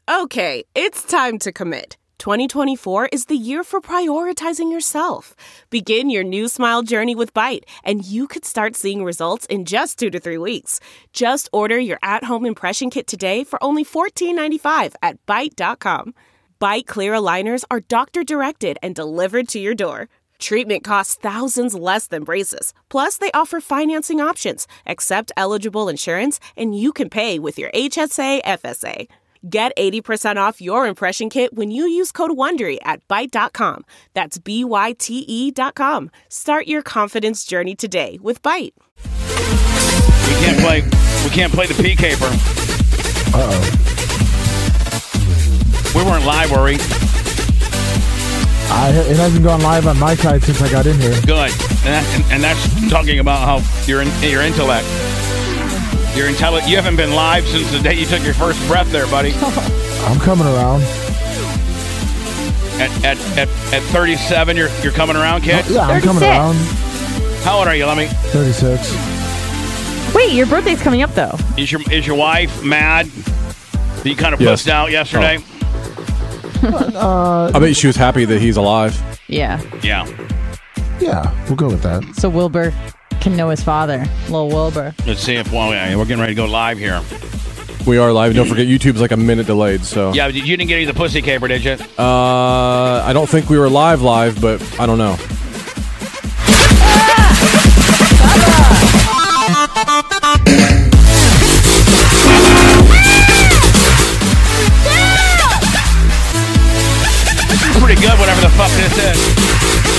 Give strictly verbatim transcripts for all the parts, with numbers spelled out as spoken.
Okay, it's time to commit. twenty twenty-four is the year for prioritizing yourself. Begin your new smile journey with Byte, and you could start seeing results in just two to three weeks. Just order your at-home impression kit today for only fourteen ninety-five at byte dot com. Byte clear aligners are doctor-directed and delivered to your door. Treatment costs thousands less than braces. Plus, they offer financing options, accept eligible insurance, and you can pay with your H S A F S A. Get eighty percent off your impression kit when you use code WONDERY at byte dot com. That's B Y T E dot com. Start your confidence journey today with Byte. We can't play, we can't play the P caper. Uh-oh. We weren't live, were we? I, it hasn't gone live on my side since I got in here. Good. And, that, and, and that's talking about how your, your intellect. Your intellect. You haven't been live since the day you took your first breath there, buddy. I'm coming around. At at, at, at thirty-seven, you're you're coming around, kid? Oh, yeah, I'm thirty-six. coming around. How old are you, Lemmy? thirty-six. Wait, your birthday's coming up, though. Is your is your wife mad that you kind of Yes. pussed out yesterday? Uh, I bet she was happy that he's alive. Yeah. Yeah. yeah, we'll go with that. So Wilbur can know his father. Little Wilbur. Let's see if well, yeah, we're getting ready to go live here. We are live. Don't forget, YouTube's like a minute delayed. So Yeah, you didn't get any of the pussy caper, did you? uh, I don't think we were live live, but I don't know. Pretty good, whatever the fuck this is.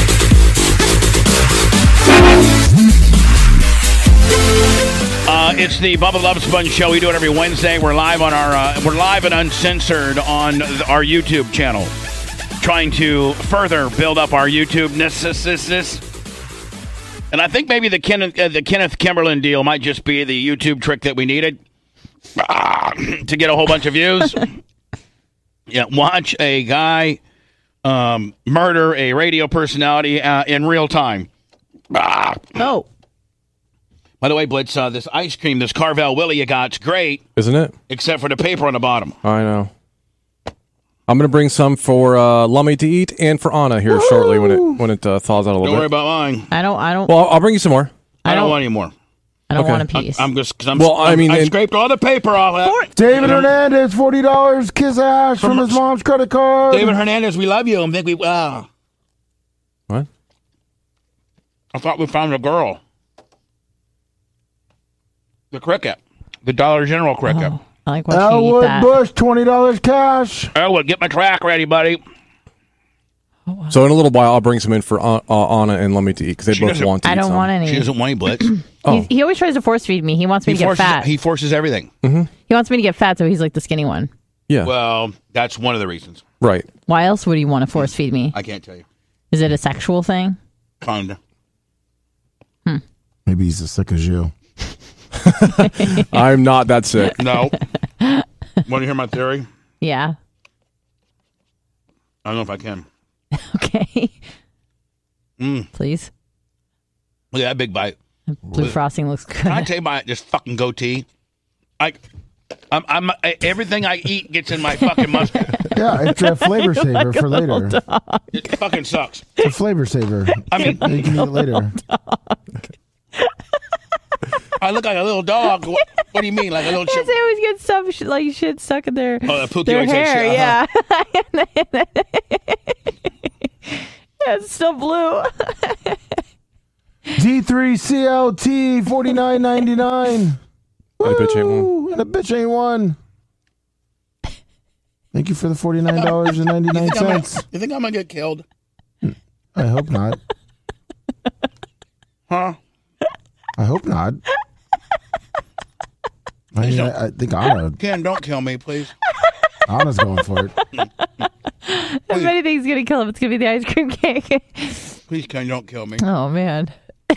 Uh, it's the Bubba Love Sponge Show. We do it every Wednesday. We're live on our uh, we're live and uncensored on our YouTube channel, trying to further build up our YouTube ness. And I think maybe the Kenneth uh, the Kenneth Kimberlin deal might just be the YouTube trick that we needed ah, to get a whole bunch of views. Yeah, watch a guy um, murder a radio personality uh, in real time. Ah. Oh. By the way, Blitz, uh, this ice cream, this Carvel Willie you got's great, Isn't it? except for the paper on the bottom. I know. I'm gonna bring some for uh, Lummy to eat and for Anna here Woo! shortly when it when it uh, thaws out a little Don't worry bit. about mine. I don't. I don't. Well, I'll, I'll bring you some more. I, I don't don't- want any more. I don't okay. want a piece. I'm just because I'm. Well, I I'm- mean, I and- scraped all the paper off that. David Hernandez, forty dollars, kiss ass from, From- his mom's credit card. David Hernandez, we love you. I think we. Uh, What? I thought we found a girl. The cricket, the Dollar General cricket. Oh, I like watching you eat Elwood that. Bush, twenty dollars cash. Elwood, get my track ready, buddy. So in a little while, I'll bring some in for uh, uh, Anna and Lummy to eat because they She both doesn't- want to I eat don't some. want any. She doesn't want any Blitz. Oh. He, he always tries to force feed me. He wants me He to get forces. fat. He forces everything. He wants me to get fat, so he's like the skinny one. Yeah, Well, that's one of the reasons. right. Why else would he want to force feed me? I can't tell you. Is it a sexual thing? Kinda. Maybe he's as sick as you. I'm not that sick. No. Want to hear my theory? Yeah. I don't know if I can. Okay. Mm. Please. Look at that big bite. Blue frosting looks Can I good. tell you my this fucking goatee? I, I'm, I'm I, everything I eat gets in my fucking mustard. Yeah, it's a flavor saver for later. It fucking sucks. It's a flavor saver. I mean, You can eat it later. I look like a little dog. What, what do you mean, like a little They chip? always get stuff sh- like shit stuck in their, Oh, the Pookie their always takes hair. shit, Yeah. Yeah, it's still blue. D three C L T forty-nine ninety-nine. And a bitch ain't one. And a bitch ain't one. Thank you for the forty-nine dollars and ninety-nine You think I'm cents. gonna- you think I'm gonna get killed? I hope not. Huh? I hope not. I, mean, I, I think Anna, Ken, don't kill me, please. Anna's going for it. If anything's going to kill him, it's going to be the ice cream cake. Please, Ken, don't kill me. Oh, man.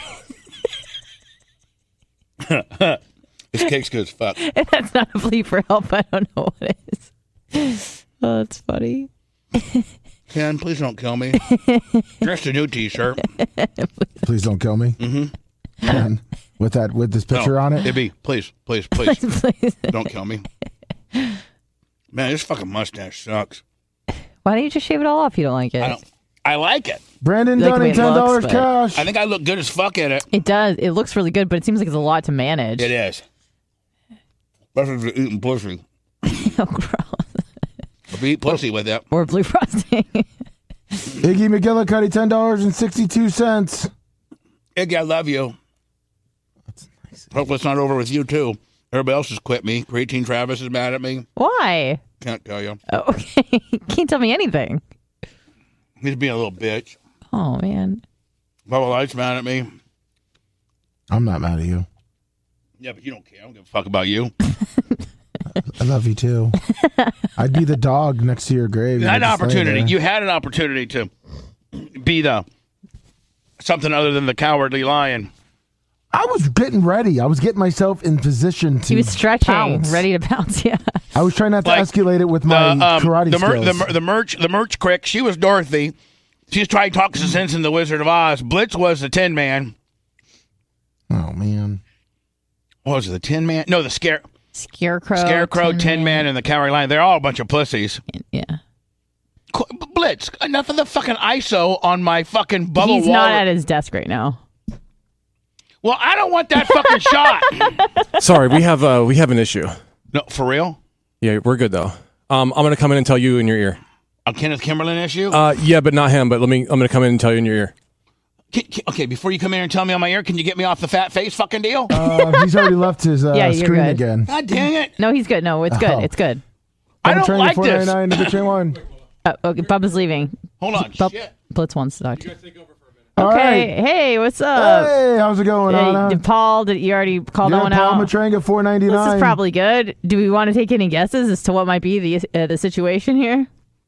This cake's good as fuck. If that's not a plea for help, I don't know what is. Oh, that's funny. Ken, please don't kill me. Just a new T-shirt. Please don't kill me. Mm-hmm. And with that, with this picture No, on it. It'd be, please, please, please, Please. don't kill me. Man, this fucking mustache sucks. Why don't you just shave it all off? You don't like it? I don't. I like it. Brandon You like the way Dunning, it ten dollars looks, but- cash. I think I look good as fuck in it. It does. It looks really good, but it seems like it's a lot to manage. It is. Especially if you're eating pussy. Oh, gross. If you eat pussy with it. Or blue frosting. Iggy McGillicuddy, ten dollars and sixty-two cents. Iggy, I love you. Hopefully it's not over with you, too. Everybody else has quit me. Creatine Travis is mad at me. Why? Can't tell you. Oh, okay. Can't tell me anything. He's being a little bitch. Oh, man. Bubba Light's mad at me. I'm not mad at you. Yeah, but you don't care. I don't give a fuck about you. I love you too. I'd be the dog next to your grave. You had an I'd just lay opportunity. there. You had an opportunity to be the something other than the cowardly lion. I was getting ready. I was getting myself in position to. He was stretching, pounce. ready to pounce. Yeah. I was trying not to Like, escalate it with The, my um, karate the, mer- skills. the, mer- the merch, the merch crick. She was Dorothy. She was trying to talk some sense in the Wizard of Oz. Blitz was the Tin Man. oh man. What was it? The Tin Man? No, the Scare Scarecrow. Scarecrow, Tin Man, and the Cowardly Lion. They're all a bunch of pussies. Yeah. Qu- Blitz, enough of the fucking I S O on my fucking bubble He's wall. not at his desk right now. Well, I don't want that fucking shot. Sorry, we have uh, we have an issue. No, for real? Yeah, we're good though. Um, I'm gonna come in and tell you in your ear. A Kenneth Kimberlin issue? Uh, yeah, but not him. But let me. I'm gonna come in and tell you in your ear. Can- can- okay, before you come in and tell me on my ear, can you get me off the fat face fucking deal? Uh, he's already left his uh, Yeah, you're screen good. again. God dang it. No, he's good. No, it's good. Oh. It's good. I don't Train like four this. ninety-nine to the chain one. Uh, okay, Bubba's leaving. Hold on. Bub- Shit. Blitz wants to talk to you. All Okay. right. Hey, what's up? Hey, how's it going, Hey, Anna? did Paul, did you already call that Yeah, one Paul out? Matranga, four ninety-nine. This is probably good. Do we want to take any guesses as to what might be the uh, the situation here?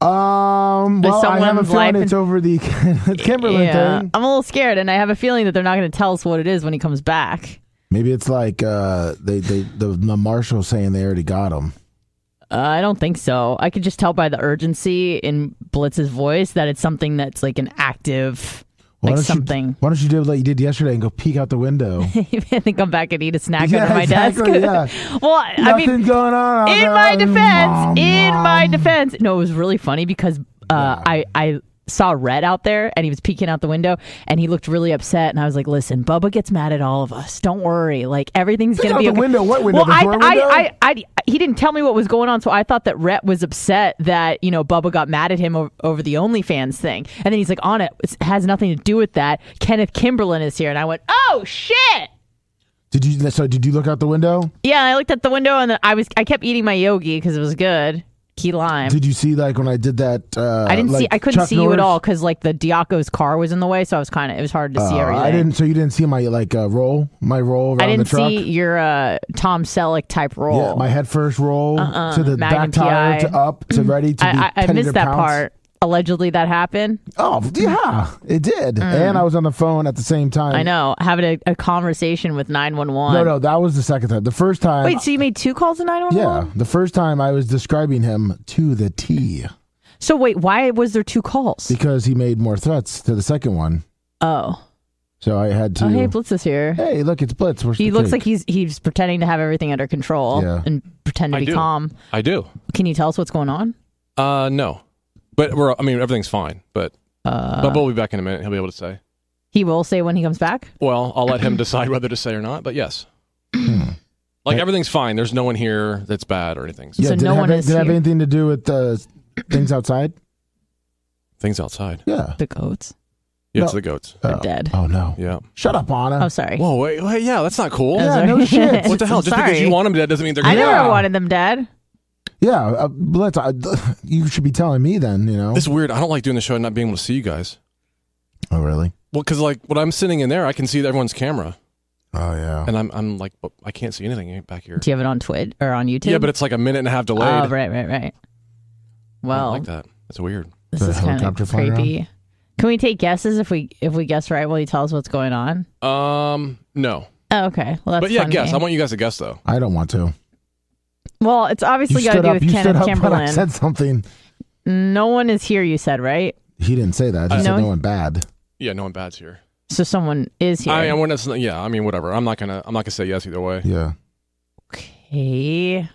Um, Is well, I have a someone's feeling life it's in- over the Kimberlin yeah, thing. I'm a little scared, and I have a feeling that they're not going to tell us what it is when he comes back. Maybe it's like uh, they, they the, the marshal saying they already got him. Uh, I don't think so. I could just tell by the urgency in Blitz's voice that it's something that's like an active, Why like don't something. You, why don't you do what you did yesterday and go peek out the window? and then come back and eat a snack Yeah, under my exactly, desk. yeah. well, I Nothing mean, going on. out in there. my defense, Nom, in nom. my defense, no, it was really funny because uh, I I saw Red out there and he was peeking out the window and he looked really upset and I was like, listen, Bubba gets mad at all of us. Don't worry, like everything's Peek gonna out be the okay. window? What window? Well, The I, door I, window? I, I, I, he didn't tell me what was going on, so I thought that Rhett was upset that you know Bubba got mad at him over, over the OnlyFans thing, and then he's like, on it, it has nothing to do with that. Kenneth Kimberlin is here, and I went, oh shit. Did you? So did you look out the window? Yeah, I looked at the window and then I was I kept eating my yogi because it was good. Key lime. Did you see like when I did that? Uh, I didn't like see. I couldn't Chuck see you at Norris? all because like the Diaco's car was in the way, so I was kind of. It was hard to see Uh, everything. I didn't. So you didn't see my like uh, roll, my roll around I didn't the truck. see your uh, Tom Selleck type roll. Yeah, my head first roll Uh-uh. to the Magnum back tire P I. to up to ready to be. I, I, I ready missed to that pounce. part. Allegedly, that happened. Oh yeah, it did. And I was on the phone at the same time. I know. Having a, a conversation with nine one one. No, no, that was the second time. The first time. Wait, so you made two calls to nine one one? yeah, the first time I was describing him to the T So wait, why was there two calls? because he made more threats to the second one. Oh. So I had to. Oh, hey, Blitz is here. Hey, look, it's Blitz. Where's He the looks cake? like he's he's pretending to have everything under control Yeah. and pretend to I be do. calm. I do. Can you tell us what's going on? Uh, no, but we're. I mean, everything's fine. But Uh, Bubba will be back in a minute. He'll be able to say. He will say when he comes back. Well, I'll let him decide whether to say or not. But yes, like everything's fine. There's no one here that's bad or anything. So Yeah, So did no it have, one it- is did it have here. anything to do with uh, things outside? things outside. Yeah. The goats Yeah, it's No. the goats. are Oh. dead. Oh no! Yeah. Shut up, Anna. Oh, sorry. Whoa, wait, wait, yeah, that's not cool. I'm Yeah, sorry. no shit. What the hell? I'm Just because sorry. you want them dead doesn't mean they're I good. never Yeah. wanted them dead. Yeah, uh, Blitz. I, you should be telling me then. You know. It's weird. I don't like doing the show and not being able to see you guys. Oh really? Well, because like when I'm sitting in there, I can see everyone's camera, Oh yeah. and I'm I'm like, but I can't see anything back here. Do you have it on Twitch or on YouTube? Yeah, but it's like a minute and a half delayed. Oh, right, right, right. I Well, don't like that. That's weird. this The is kind helicopter of flying around? creepy. Can we take guesses if we if we guess right? Will you tell us what's going on? Um, no. Oh, okay. Well, that's But yeah, fun guess. game. I want you guys to guess though. I don't want to. Well, it's You obviously got to stood do up. with You stood Kenneth up when I Kimberlin. said something. No one is here. You said right. He didn't say that. He Uh, said no, no he- one bad. Yeah, no one bad's here. So someone is here. I mean, when it's, yeah, I mean, whatever. I'm not gonna. I'm not gonna say yes either way. Yeah. Okay.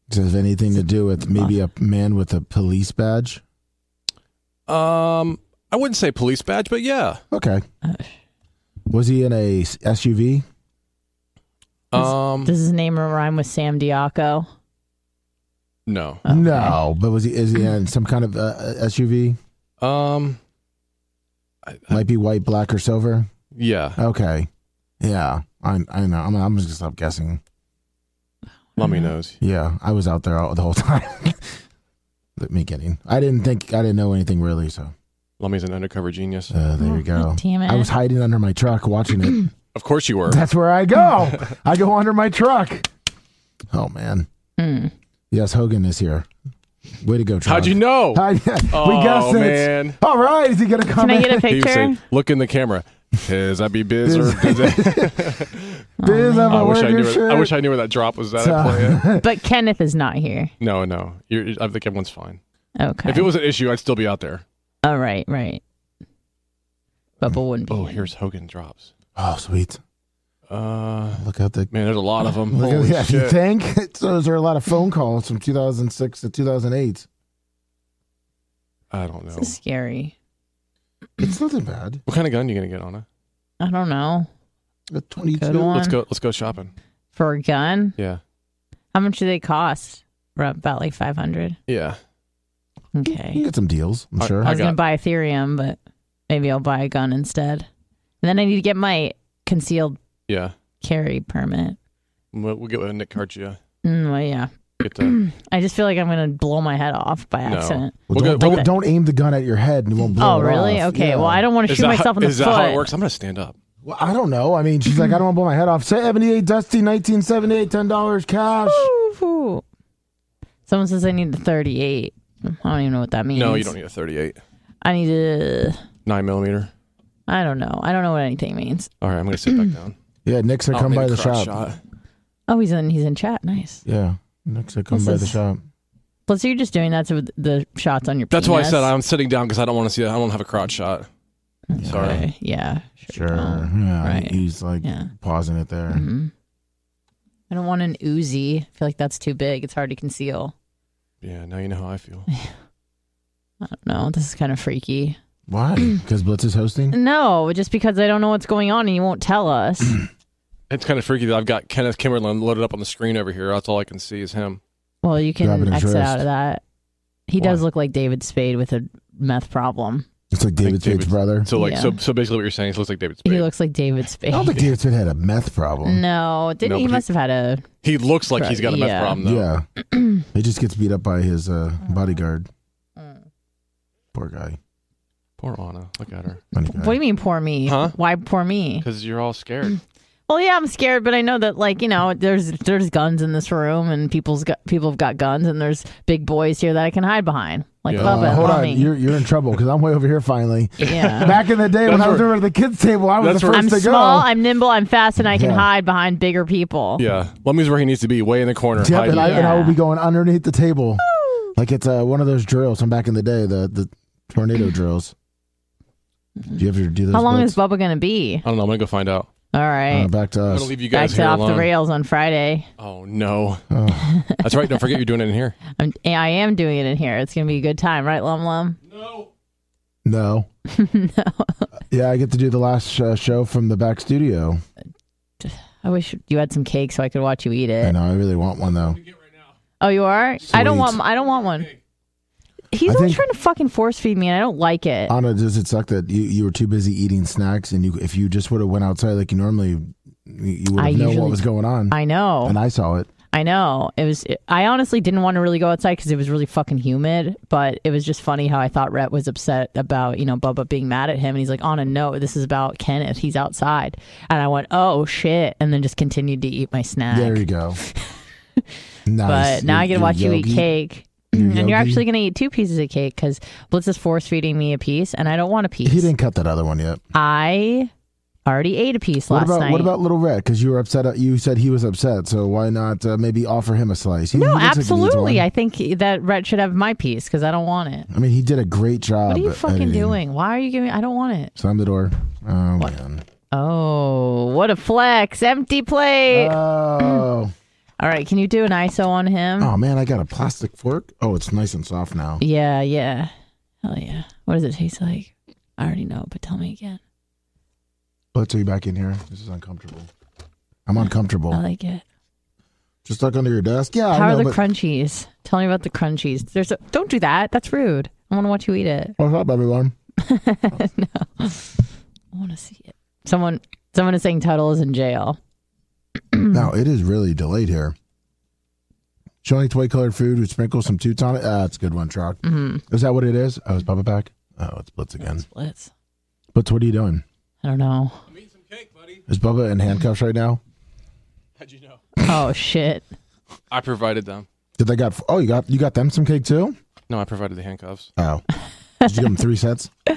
Does it have anything to do with maybe a man with a police badge? Um, I wouldn't say police badge, but yeah. Okay. Was he in a S U V? Um, Does his name rhyme with Sam Diaco? no. Okay. No, but was he? Is he in some kind of uh, S U V? Um, I, I, Might be white, black, or silver. yeah. Okay. Yeah, I I know. I'm, I'm just gonna stop guessing. Lummy knows. Yeah, I was out there all, the whole time. Me kidding. I didn't think I didn't know anything really. So Lummy's an undercover genius. uh, there you go. God damn it. I was hiding under my truck watching it. Of course you were. That's where I go. I go under my truck. Oh man. Mm. Yes, Hogan is here. Way to go, Truck. How'd you know? I, we Oh, guessed it. man. All right, is he gonna come Can I in? get a He would picture? say, look in the camera. Does that be Biz or Biz? Biz, I'm I a wish I wearing knew. your Where, shirt. I wish I knew where that drop was at. So- I play it. But Kenneth is not here. No, no. You're, I think everyone's fine. Okay. If it was an issue, I'd still be out there. Oh, right, right. Bubba wouldn't be. Oh, here. here's Hogan drops. Oh, sweet. Uh, Look at the. man, there's a lot of them. Look at, Holy yeah, you shit. think? So those are a lot of phone calls from two thousand six to two thousand eight. I don't know. This is scary. It's nothing bad. What kind of gun are you gonna get on it? I don't know. A twenty-two. Good one. Let's go. Let's go shopping. For a gun? Yeah. How much do they cost? About like five hundred. Yeah. You Okay. can get some deals, I'm I- sure. I was got- going to buy Ethereum, but maybe I'll buy a gun instead. And then I need to get my concealed Yeah. carry permit. We'll, we'll get with Nick Cargia. Mm, well, yeah. Get the. I just feel like I'm going to blow my head off by No. accident. Well, We'll don't, go- don't, don't aim the gun at your head and it won't blow Oh, it really? off. Okay. Yeah. Well, I don't want to Is shoot that, myself how, in the is foot. that how it works? I'm gonna stand up. Well, I don't know. I mean, she's like, I don't want to blow my head off. seventy-eight Dusty, nineteen seventy-eight, ten dollars cash. Ooh. Someone says I need the thirty-eight. I don't even know what that means. No, you don't need a thirty-eight. I need a. Nine millimeter. I don't know. I don't know what anything means. All right, I'm gonna sit back down. Yeah, Nick said Oh, come maybe by the crotch shop. shot. Oh, he's in. He's in chat. Nice. Yeah, Nick said come This by the is- shop. Plus, you're just doing that to the shots on your. That's why I penis. said I'm sitting down because I don't want to see that. I don't want to have a crotch shot. Sorry. Okay. Yeah. Sure. Sure. don't. Yeah, Right. he's like Yeah. pausing it there. Mhm. I don't want an Uzi. I feel like that's too big. It's hard to conceal. Yeah, now you know how I feel. I don't know. This is kind of freaky. Why? Because Blitz is hosting? No, just because I don't know what's going on and you won't tell us. It's kind of freaky that I've got Kenneth Kimberlin loaded up on the screen over here. That's all I can see is him. Well, you Grabbing can his exit wrist. out of that. He Why? does look like David Spade with a meth problem. It's like David think Spade's David's- brother. So like, Yeah. so so basically, what you're saying is, it looks like David Spade. He looks like David Spade. I don't think David Spade had a meth problem. No, didn't No, he? but he- Must have had a. He looks like he's got a meth Yeah. problem though. Yeah. He just gets beat up by his uh, bodyguard. Mm. Poor guy. Poor Anna. Look at her. Funny guy. What do you mean, poor me? Huh? Why poor me? Because you're all scared. Well, yeah, I'm scared, but I know that, like, you know, there's there's guns in this room, and people's got people have got guns, and there's big boys here that I can hide behind, like Yeah. Bubba, Uh, hold on, Lummy. you're you're in trouble because I'm way over here finally. Yeah. Back in the day when That's I was where- over at the kids' table, I was that's the where- first I'm to small, go. I'm nimble, I'm fast, and I can Yeah. hide behind bigger people. Yeah, Lummy's where he needs to be, way in the corner. Yep, hiding. and I, and I will Yeah. be going underneath the table, like it's uh, one of those drills from back in the day, the the tornado drills. Do you ever do those? How long Blitz? is Bubba going to be? I don't know. I'm gonna go find out. All right. Uh, back to I'm us. gonna leave you Back guys to here Off alone. the Rails on Friday. Oh no, Oh. that's right. Don't forget you're doing it in here. I'm, I am doing it in here. It's going to be a good time, right, Lum Lum? No. No. No. Yeah, I get to do the last uh, show from the back studio. I wish you had some cake so I could watch you eat I it. know. I really want one though. Oh, you are? I don't Sweet. want. I don't want one. He's I always think- trying to fucking force feed me, and I don't like it. Anna, does it suck that you, you were too busy eating snacks and you if you just would have went outside like you normally, you you would I have known usually- what was going on. I know. And I saw it. I know. It was. I honestly didn't want to really go outside because it was really fucking humid. But it was just funny how I thought Rhett was upset about, you know, Bubba being mad at him, and he's like, "Anna, no, this is about Kenneth. He's outside." And I went, "Oh shit!" And then just continued to eat my snack. There you go. Nice. But now I get to You're watch you eat yogi. cake. You're And you're yogi. actually going to eat two pieces of cake because Blitz is force feeding me a piece, and I don't want a piece. He didn't cut that other one yet. I already ate a piece What last about night. what about Little Red? Because you were upset. You said he was upset. So why not uh, maybe offer him a slice? He, no, he looks like he needs absolutely. one. I think that Rhett should have my piece because I don't want it. I mean, he did a great job. What are you at fucking editing. doing? Why are you giving? I don't want it. Slam the door. Oh What? man. Oh, what a flex! Empty plate. Oh. All right, can you do an I S O on him? Oh man, I got a plastic fork. Oh, it's nice and soft now. Yeah, yeah. Hell yeah. What does it taste like? I already know, but tell me again. Let's see back in here. This is uncomfortable. I'm uncomfortable. I like it. Just stuck under your desk. Yeah. How I know, are the but... crunchies? Tell me about the crunchies. There's a, don't do that. That's rude. I want to watch you eat it. What's up, everyone? No, I want to see it. Someone, someone is saying Tuttle is in jail. No, it is really delayed here. Showing toy colored food with sprinkles some toots on it. Ah, that's a good one, Truck. Mm-hmm. Is that what it is? Oh, is Bubba back? Oh, it's Blitz again. Blitz. Blitz, what are you doing? I don't know. I'm eating some cake, buddy. Is Bubba in handcuffs right now? How'd you know? Oh shit. I provided them. Did they got? Oh, you got you got them some cake too? No, I provided the handcuffs. Oh, did you give them three sets? They're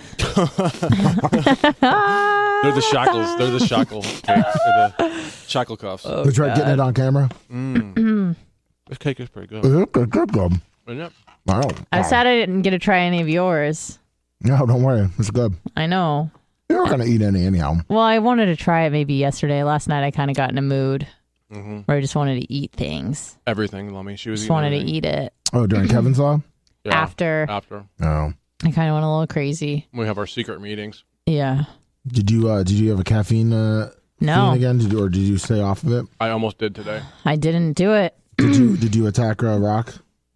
the shackles. They're the shackle cake. They're the shackle cuffs. Oh, We tried getting it on camera. Mm. This cake is pretty good. Good, good, good, good. Isn't it? Wow. I said I didn't get to try any of yours. No, don't worry. It's good. I know. You're not gonna eat any anyhow. Well, I wanted to try it maybe yesterday. Last night I kind of got in a mood Mm-hmm. where I just wanted to eat things. Everything, Lummy. She was Just eating wanted everything. to eat it. Oh, during Kevin's law? Yeah. After. After. Oh. I kind of went a little crazy. We have our secret meetings. Yeah. Did you uh did you have a caffeine uh No. fiend again? Did you, or did you stay off of it? I almost did today. I didn't do it. Did you did you attack uh, Rock?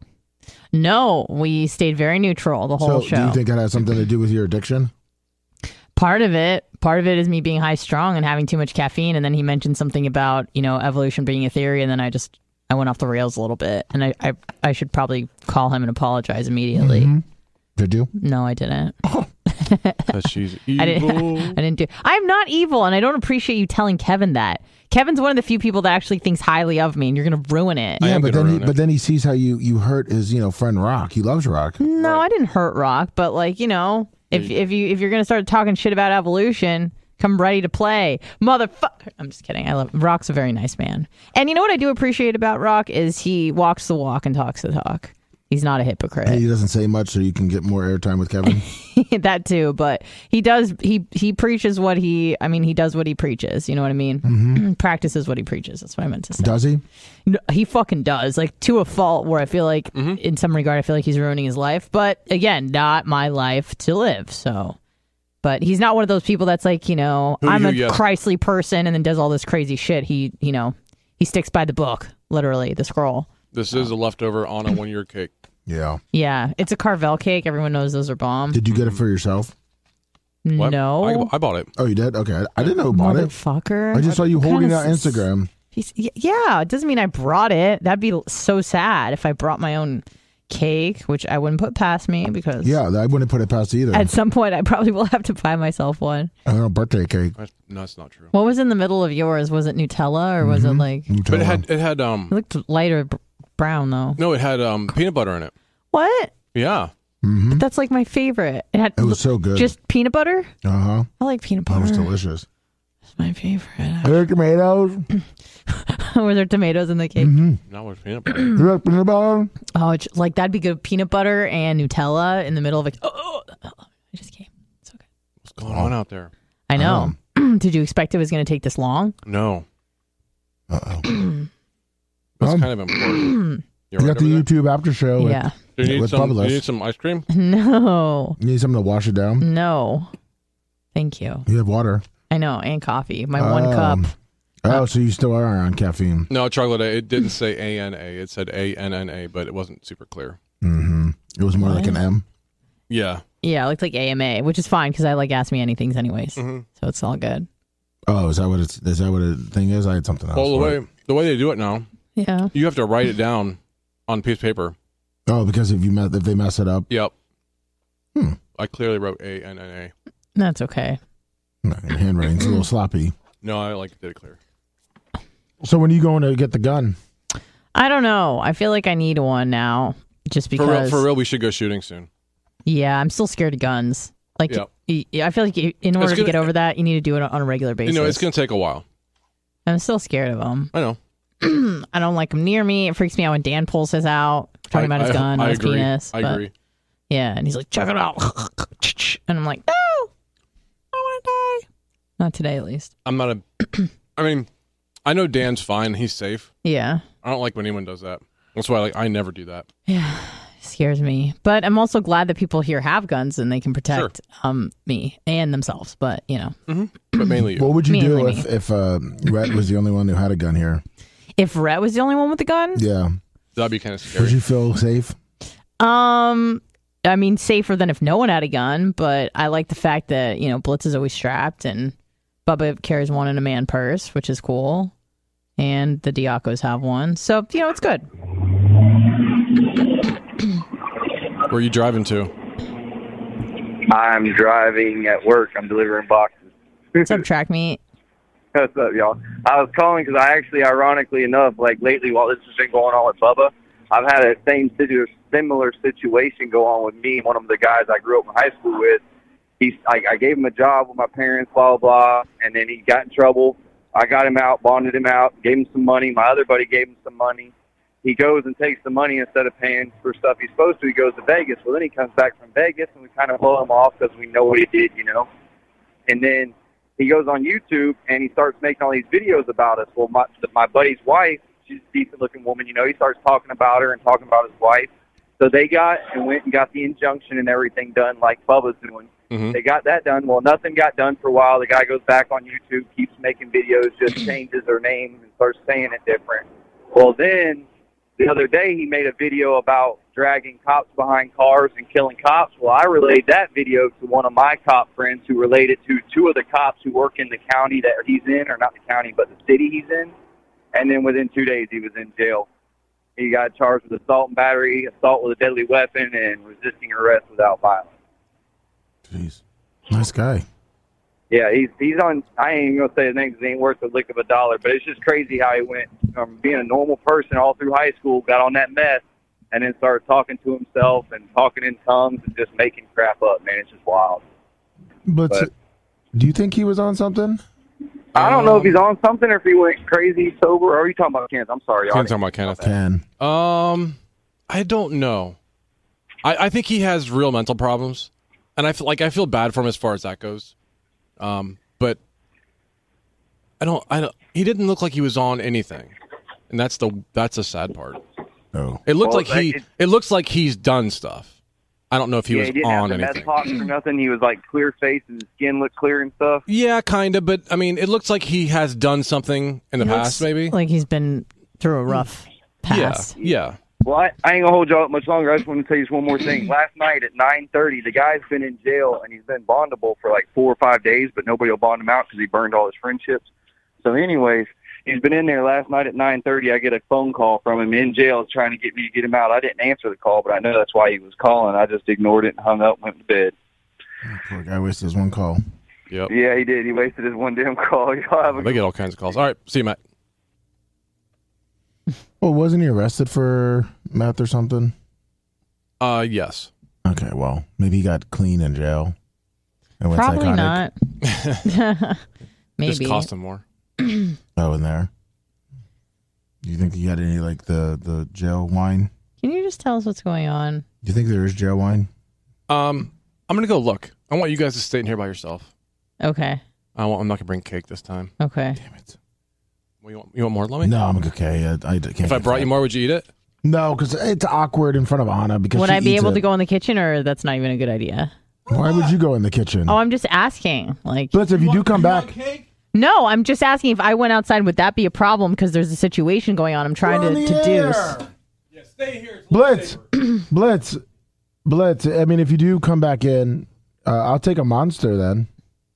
No, we stayed very neutral the whole so show. do you think that has something to do with your addiction? Part of it, part of it is me being high strung and having too much caffeine. And then he mentioned something about, you know, evolution being a theory. And then I just, I went off the rails a little bit. And I, I, I should probably call him and apologize immediately. Mm-hmm. Did you? No, I didn't. Because she's evil. I didn't, I didn't do, I'm not evil. And I don't appreciate you telling Kevin that. Kevin's one of the few people that actually thinks highly of me, and you're going to ruin it. I Yeah, am but gonna then he, ruin it. but then he sees how you you hurt his you know friend Rock. He loves Rock. No, Right. I didn't hurt Rock, but like, you know, if if you if you're gonna start talking shit about evolution, come ready to play, motherfucker. I'm just kidding. I love Rock's a very nice man, and you know what I do appreciate about Rock is he walks the walk and talks the talk. He's not a hypocrite. He doesn't say much, so you can get more airtime with Kevin. That too, but he does. He he preaches what he. I mean, he does what he preaches. You know what I mean? Mm-hmm. Practices what he preaches. That's what I meant to say. Does he? No, he fucking does, like to a fault where I feel like Mm-hmm. in some regard I feel like he's ruining his life, but again, not my life to live. So, but he's not one of those people that's like, you know, Who- I'm who, a yes. Christly person and then does all this crazy shit. He, you know, he sticks by the book, literally the scroll. This is a leftover on a one-year cake. Yeah. Yeah, it's a Carvel cake. Everyone knows those are bomb. Did you get it for yourself? What? No, I, I bought it. Oh, you did? Okay. I, I didn't know who bought it. motherfucker. I just saw you What holding kind it on of s- Instagram. He's, y- yeah, it doesn't mean I brought it. That'd be so sad if I brought my own cake, which I wouldn't put past me because Yeah, I wouldn't put it past either. at some point I probably will have to buy myself one. I don't know, birthday cake. That's, no, that's not true. What was in the middle of yours? Was it Nutella or was Mm-hmm. it like? It But it had it had um looked lighter b- brown though. no, it had um peanut butter in it. What? Yeah. Mm-hmm. But that's like my favorite. It had It was so good. just peanut butter. Uh huh. I like peanut That butter. was delicious. It's my favorite. Are there tomatoes? Were there tomatoes in the cake? Mm-hmm. Not with peanut butter. You like peanut butter? Oh, it's, like that'd be good. Peanut butter and Nutella in the middle of it. Oh, I just came. It's okay. What's going on out there? I know. Did you expect it was going to take this long? No. Uh oh. That's Um, kind of important. You You all right got the over there? YouTube after show. with- Yeah. Do you need with some? Do Bubba's. you need some ice cream? No. You need something to wash it down? No. Thank you. You have water. I know, and coffee. My one cup. Um, Oh, so you still are on caffeine. No, chocolate. It didn't say A N A. It said A N N A, but it wasn't super clear. Mm-hmm. It was more like an M. Yeah. Yeah, it looked like A M A, which is fine because I like Ask Me Anythings anyways. Mm-hmm. So it's all good. Oh, is that what it's? Is that what the thing is? I had something else. Well, the for way it. the way they do it now, Yeah. you have to write it down on a piece of paper. Oh, because if you mess, if they mess it up, Yep. Hmm. I clearly wrote A N N A. That's okay. your handwriting's a little sloppy. No, I like did it clear. So when are you going to get the gun? I don't know. I feel like I need one now just For real, because. for real, we should go shooting soon. Yeah, I'm still scared of guns. Like, Yep. y- I feel like you- in order It's to gonna- get over that, you need to do it on a regular basis. You know, it's going to take a while. I'm still scared of them. I know. I don't like them near me. It freaks me out when Dan pulls his out, talking I- about his I- gun, I not his agree. penis. I but- agree. Yeah, and he's like, check it out. And I'm like, no, I want to die. Not today, at least. I'm not a. I mean, I know Dan's fine. He's safe. Yeah. I don't like when anyone does that. That's why like I never do that. Yeah. Scares me. But I'm also glad that people here have guns and they can protect Sure. um me and themselves. But, you know. Mm-hmm. But mainly you. What would you Mainly do me. if, if uh, Rhett was the only one who had a gun here? If Rhett was the only one with the gun? Yeah. That'd be kind of scary. Would you feel safe? Um, I mean, safer than if no one had a gun, but I like the fact that, you know, Blitz is always strapped and Bubba carries one in a man purse, which is cool. And the Diacos have one. So, you know, it's good. Where are you driving to? I'm driving at work. I'm delivering boxes. What's up, track meet? What's up, y'all? I was calling because I actually, ironically enough, like lately while this has been going on with Bubba, I've had a same situ- similar situation go on with me. One of the guys I grew up in high school with, he's, I, I gave him a job with my parents, blah, blah, blah, and then he got in trouble. I got him out, bonded him out, gave him some money. My other buddy gave him some money. He goes and takes the money instead of paying for stuff he's supposed to. He goes to Vegas. Well, then he comes back from Vegas, and we kind of blow him off because we know what he did, you know. And then he goes on YouTube, and he starts making all these videos about us. Well, my, my buddy's wife, she's a decent-looking woman, you know. He starts talking about her and talking about his wife. So they got and went and got the injunction and everything done like Bubba's doing. Mm-hmm. They got that done. Well, nothing got done for a while. The guy goes back on YouTube, keeps making videos, just changes her name and starts saying it different. Well, then the other day he made a video about dragging cops behind cars and killing cops. Well, I relayed that video to one of my cop friends who related to two of the cops who work in the county that he's in, or not the county, but the city he's in. And then within two days he was in jail. He got charged with assault and battery, assault with a deadly weapon, and resisting arrest without violence. Jeez. Nice guy. Yeah, he's he's on. I ain't even gonna say his name because he ain't worth a lick of a dollar. But it's just crazy how he went from being a normal person all through high school, got on that mess, and then started talking to himself and talking in tongues and just making crap up. Man, it's just wild. But, But- do you think he was on something? I don't know if he's on something or if he went crazy sober. Or are you talking about Kenneth? I'm sorry, y'all. Ken's talking about Kenneth. Ken. Um, I don't know. I, I think he has real mental problems, and I feel like I feel bad for him as far as that goes. Um, but I don't. I don't. He didn't look like he was on anything, and that's the that's the sad part. Oh. It looked Well, like he. it- It looks like he's done stuff. I don't know if he yeah, was he didn't on have the anything. meth pots or nothing. He was like clear face and his skin looked clear and stuff. Yeah, kind of. But I mean, it looks like he has done something in the He past, looks maybe. like he's been through a rough yeah, past. yeah. Well, I, I ain't gonna hold you up much longer. I just want to tell you just one more thing. Last night at nine thirty, the guy's been in jail and he's been bondable for like four or five days, but nobody will bond him out because he burned all his friendships. So, anyways, he's been in there last night at nine thirty. I get a phone call from him in jail trying to get me to get him out. I didn't answer the call, but I know that's why he was calling. I just ignored it and hung up and went to bed. Poor guy wasted his one call. Yep. Yeah, he did. He wasted his one damn call. Y'all have a They get all kinds of calls. All right, see you, Matt. Well, wasn't he arrested for meth or something? Uh, yes. Okay, well, maybe he got clean in jail. And went Probably psychotic. not. Maybe. Just cost him more. Oh, in there. Do you think he had any, like, the, the jail wine? Can you just tell us what's going on? Do you think there is jail wine? Um, I'm gonna go look. I want you guys to stay in here by yourself. Okay. I want, I'm not gonna bring cake this time. Okay. Damn it. Well, you want you want more, Lummy? No, I'm okay. I, I can't. If I get brought fat. you more, would you eat it? No, because it's awkward in front of Anna. Because Would she I be eats able it. to go in the kitchen, or that's not even a good idea? Why would you go in the kitchen? Oh, I'm just asking. Like, Blitz, if you do come back, no, I'm just asking if I went outside, would that be a problem? Because there's a situation going on. I'm trying We're on to the deduce. air. Yeah, stay here. Blitz, Blitz, Blitz. I mean, if you do come back in, uh, I'll take a monster then.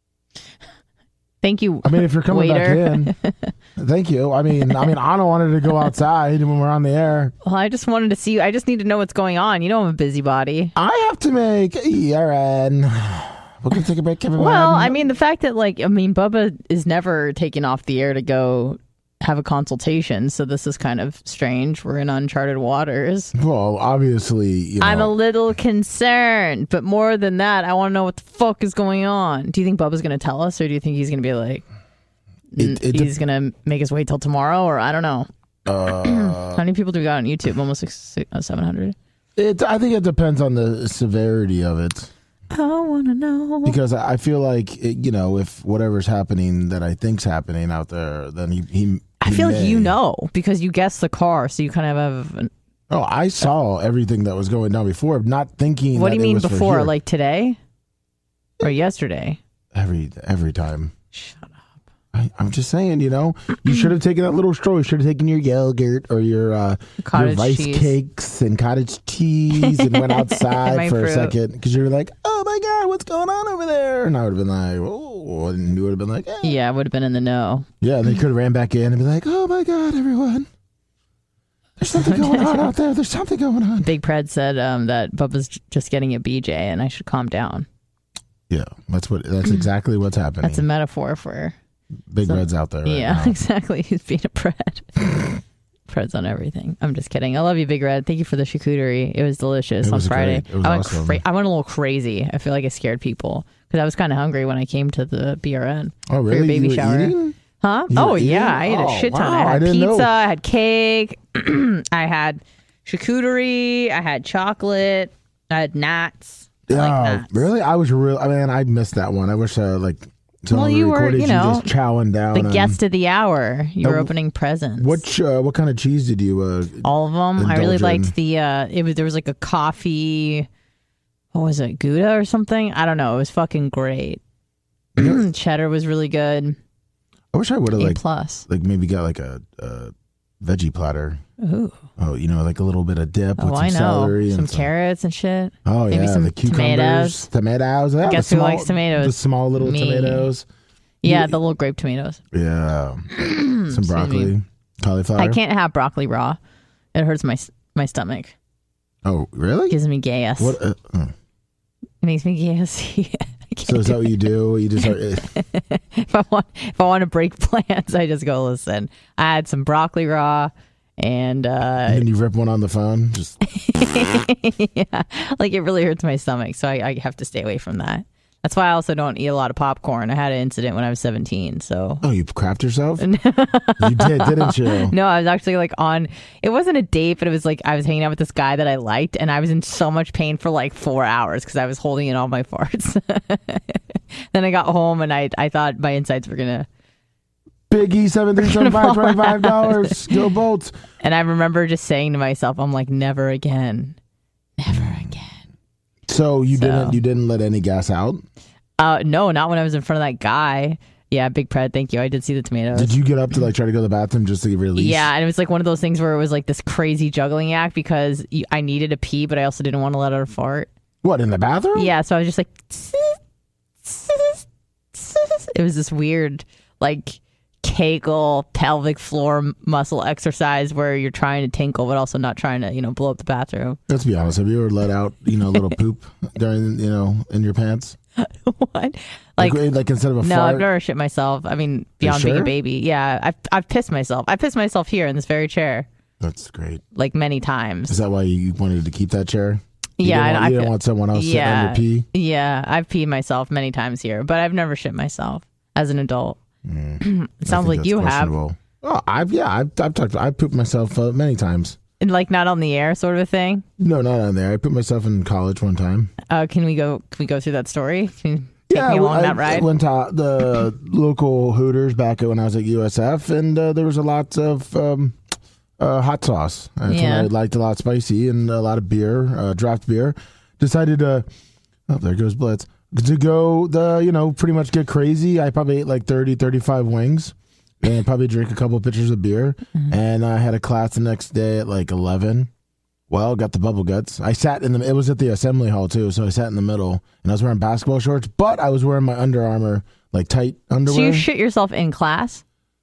Thank you. I mean, if you're coming waiter. back in, thank you. I mean, I mean, Anna wanted to go outside when we're on the air. Well, I just wanted to see you. I just need to know what's going on. You know, I'm a busybody. I have to make E R N. We're gonna take a break, everyone. Well, I mean, the fact that, like, I mean, Bubba is never taken off the air to go have a consultation, so this is kind of strange. We're in uncharted waters. well, obviously, you know, I'm a little concerned, but more than that, I want to know what the fuck is going on. Do you think Bubba's going to tell us, or do you think he's going to be like, It- it he's going to make us wait till tomorrow, or I don't know. uh, How many people do we got on YouTube? Almost six, six, uh, seven hundred. it. I think it depends on the severity of it. I want to know. Because I feel like, it, you know, if whatever's happening that I think's happening out there, then he, he I feel like may. you know because you guessed the car, so you kind of have. An, Oh, I saw everything that was going down before, not thinking. what that do you it mean was for before? here. Like today or yesterday? every every time. Shut up. I, I'm just saying, you know, you should have taken that little stroll. You should have taken your yogurt or your uh, your Cottage rice cheese. cakes and cottage cheese and went My outside for fruit. a second because you were like, "Oh my god, what's going on over there?" And I would have been like, "Oh," and you would have been like, eh. Yeah, I would have been in the know. "Yeah." And they could have ran back in and be like, "Oh my god, everyone, there's something going on out there. There's something going on." Big Pred said um, that Bubba's j- just getting a B J, and I should calm down. Yeah, that's what. That's exactly what's happening. That's a metaphor for. Big so- Red's out there. Right yeah, now. exactly. He's being a Pred. Pred's on everything. I'm just kidding. I love you, Big Red. Thank you for the charcuterie. It was delicious It on was Friday. great. It was I went awesome. cra- I went a little crazy. I feel like I scared people because I was kind of hungry when I came to the B R N. Oh, really? For your baby You were shower. eating? Huh? You Oh were eating? yeah, I ate a Oh, shit ton. wow, I I had didn't pizza. know. I had cake. I had charcuterie. I had chocolate. I had nuts. I like Oh, nuts. really? I was real. I mean, I missed that one. I wish uh, like. Well, someone you were, recorded you know, just chowing down. The on- guest of the hour. You were Uh, opening presents. What uh, what kind of cheese did you? Uh, All of them. I really indulge in? liked the. Uh, it was there was like a coffee. What was it? Gouda or something? I don't know. It was fucking great. Cheddar was really good. I wish I would have A like plus. like maybe got like a, a veggie platter. Ooh. Oh, you know, like a little bit of dip Oh, with some I know. celery Some and carrots and shit. Oh maybe yeah, some the cucumbers, tomatoes. tomatoes. Yeah, Guess the who small, likes tomatoes? The small little Me. tomatoes. Yeah, You- the little grape tomatoes. Yeah, some broccoli, me. cauliflower. I can't have broccoli raw. It hurts my my stomach. Oh, really? Gives me gas. What? Uh, uh. It makes me gas. I can't So is do that what you do? You just are, if I want if I want to break plans, I just go listen. I had some broccoli raw and uh and then you rip one on the phone. Just yeah, like it really hurts my stomach, so I, I have to stay away from that. That's why I also don't eat a lot of popcorn. I had an incident when I was seventeen, so oh, you crapped yourself. You did, didn't you? no, I was actually like on. It wasn't a date, but it was like I was hanging out with this guy that I liked, and I was in so much pain for like four hours because I was holding in all my farts. Then I got home, and I I thought my insides were gonna. Big E seven three seven five twenty five dollars. Go Bolts. And I remember just saying to myself, I'm like, never again, never again. So you So- didn't you didn't let any gas out? Uh, no, not when I was in front of that guy. Yeah, Big Pred, thank you. I did see the tomatoes. Did you get up to like try to go to the bathroom just to release? Yeah, and it was like one of those things where it was like this crazy juggling act because y- I needed a pee, but I also didn't want to let out a fart. What, in the bathroom? Yeah, so I was just like, it was this weird, like, Kegel pelvic floor muscle exercise where you're trying to tinkle, but also not trying to, you know, blow up the bathroom. Let's be honest. Have you ever let out, you know, a little poop during, you know, in your pants? What? Like, Like, like, instead of a no, fart? I've never shit myself. I mean, beyond being sure? a baby. Yeah, I've, I've pissed myself. I pissed myself here in this very chair, That's great. like many times. Is that why you wanted to keep that chair? You Yeah, didn't I- want, I you didn't feel- want someone else Yeah. sitting on your pee? Yeah, I've peed myself many times here, but I've never shit myself as an adult. it I sounds think like that's you have. questionable. Oh, I've yeah, I've I've talked. I've pooped myself uh, many times. And like not on the air sort of a thing. No, not on there. I put myself in college one time. Uh, can we go? Can we go through that story? Can you take Yeah, me along I, that ride? I went to the local Hooters back when I was at U S F, and uh, there was a lot of um, uh, hot sauce. That's Yeah. when I liked a lot spicy and a lot of beer, uh, draft beer. Decided to, oh, there goes Blitz, to go the, you know, pretty much get crazy. I probably ate like thirty, thirty-five wings and probably drink a couple of pitchers of beer. Mm-hmm. And I had a class the next day at like eleven. Well, got the bubble guts. I sat in the, it was at the assembly hall too, so I sat in the middle and I was wearing basketball shorts, but I was wearing my Under Armour, like tight underwear. So you shit yourself in class?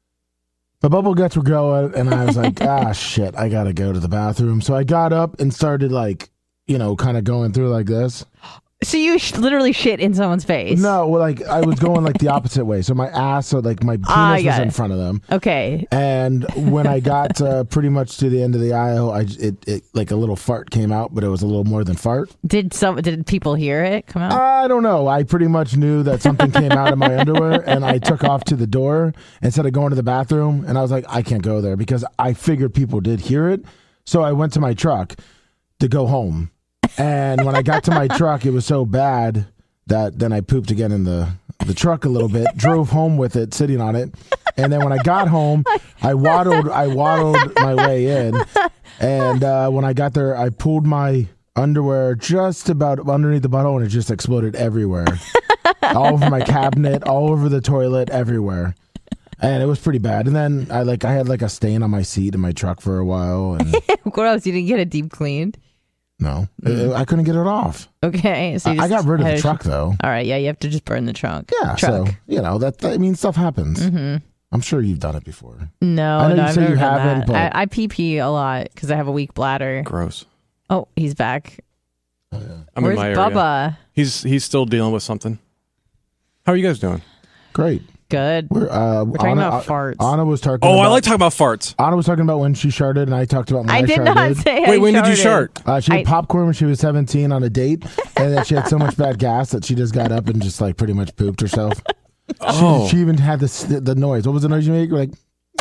The bubble guts were going, and I was like, ah, shit, I gotta go to the bathroom. So I got up and started like, you know, kind of going through like this. So you sh- literally shit in someone's face? No, well, like I was going like the opposite way. So my ass, so like my penis Ah, I was got in it. front of them. Okay. And when I got uh, pretty much to the end of the aisle, I j- it, it like a little fart came out, but it was a little more than fart. Did some? Did people hear it come out? I don't know. I pretty much knew that something came out of my underwear, and I took off to the door instead of going to the bathroom. And I was like, I can't go there because I figured people did hear it. So I went to my truck to go home. And when I got to my truck, it was so bad that then I pooped again in the, the truck a little bit, drove home with it, sitting on it. And then when I got home, I waddled, I waddled my way in. And uh, when I got there, I pulled my underwear just about underneath the butthole, and it just exploded everywhere. All over my cabinet, all over the toilet, everywhere. And it was pretty bad. And then I like I had like a stain on my seat in my truck for a while. And What else? You didn't get it deep cleaned? no, mm. I couldn't get it off. Okay. So you I, I got rid of the a, truck, though. All right. Yeah, you have to just burn the trunk. Yeah, truck. so, you know, that, that I mean, stuff happens. Mm-hmm. I'm sure you've done it before. No, I know no, you I've say never you done haven't, that. but- I, I pee pee a lot because I have a weak bladder. Gross. Oh, he's back. I'm Where's in my area. Bubba? He's he's still dealing with something. How are you guys doing? Great. Good. We're, uh, We're talking Anna, about farts. Anna was talking Oh, about, I like talking about farts. Anna was talking about when she sharted, and I talked about when I, I did sharted. not say I Wait, when did you sharted. shart? Uh, she had I- popcorn when she was seventeen on a date, and then she had so much bad gas that she just got up and just like pretty much pooped herself. Oh, She even had this, the noise. What was the noise you make? Like,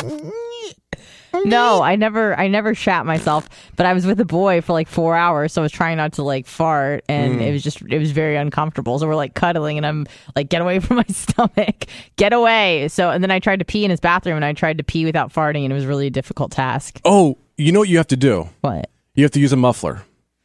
No, I never, I never shat myself. But I was with a boy for like four hours, so I was trying not to like fart, and it was just, it was very uncomfortable. So we're like cuddling, and I'm like, get away from my stomach, get away. So, and then I tried to pee in his bathroom, and I tried to pee without farting, and it was really a difficult task. oh, you know what you have to do? What? You have to use a muffler.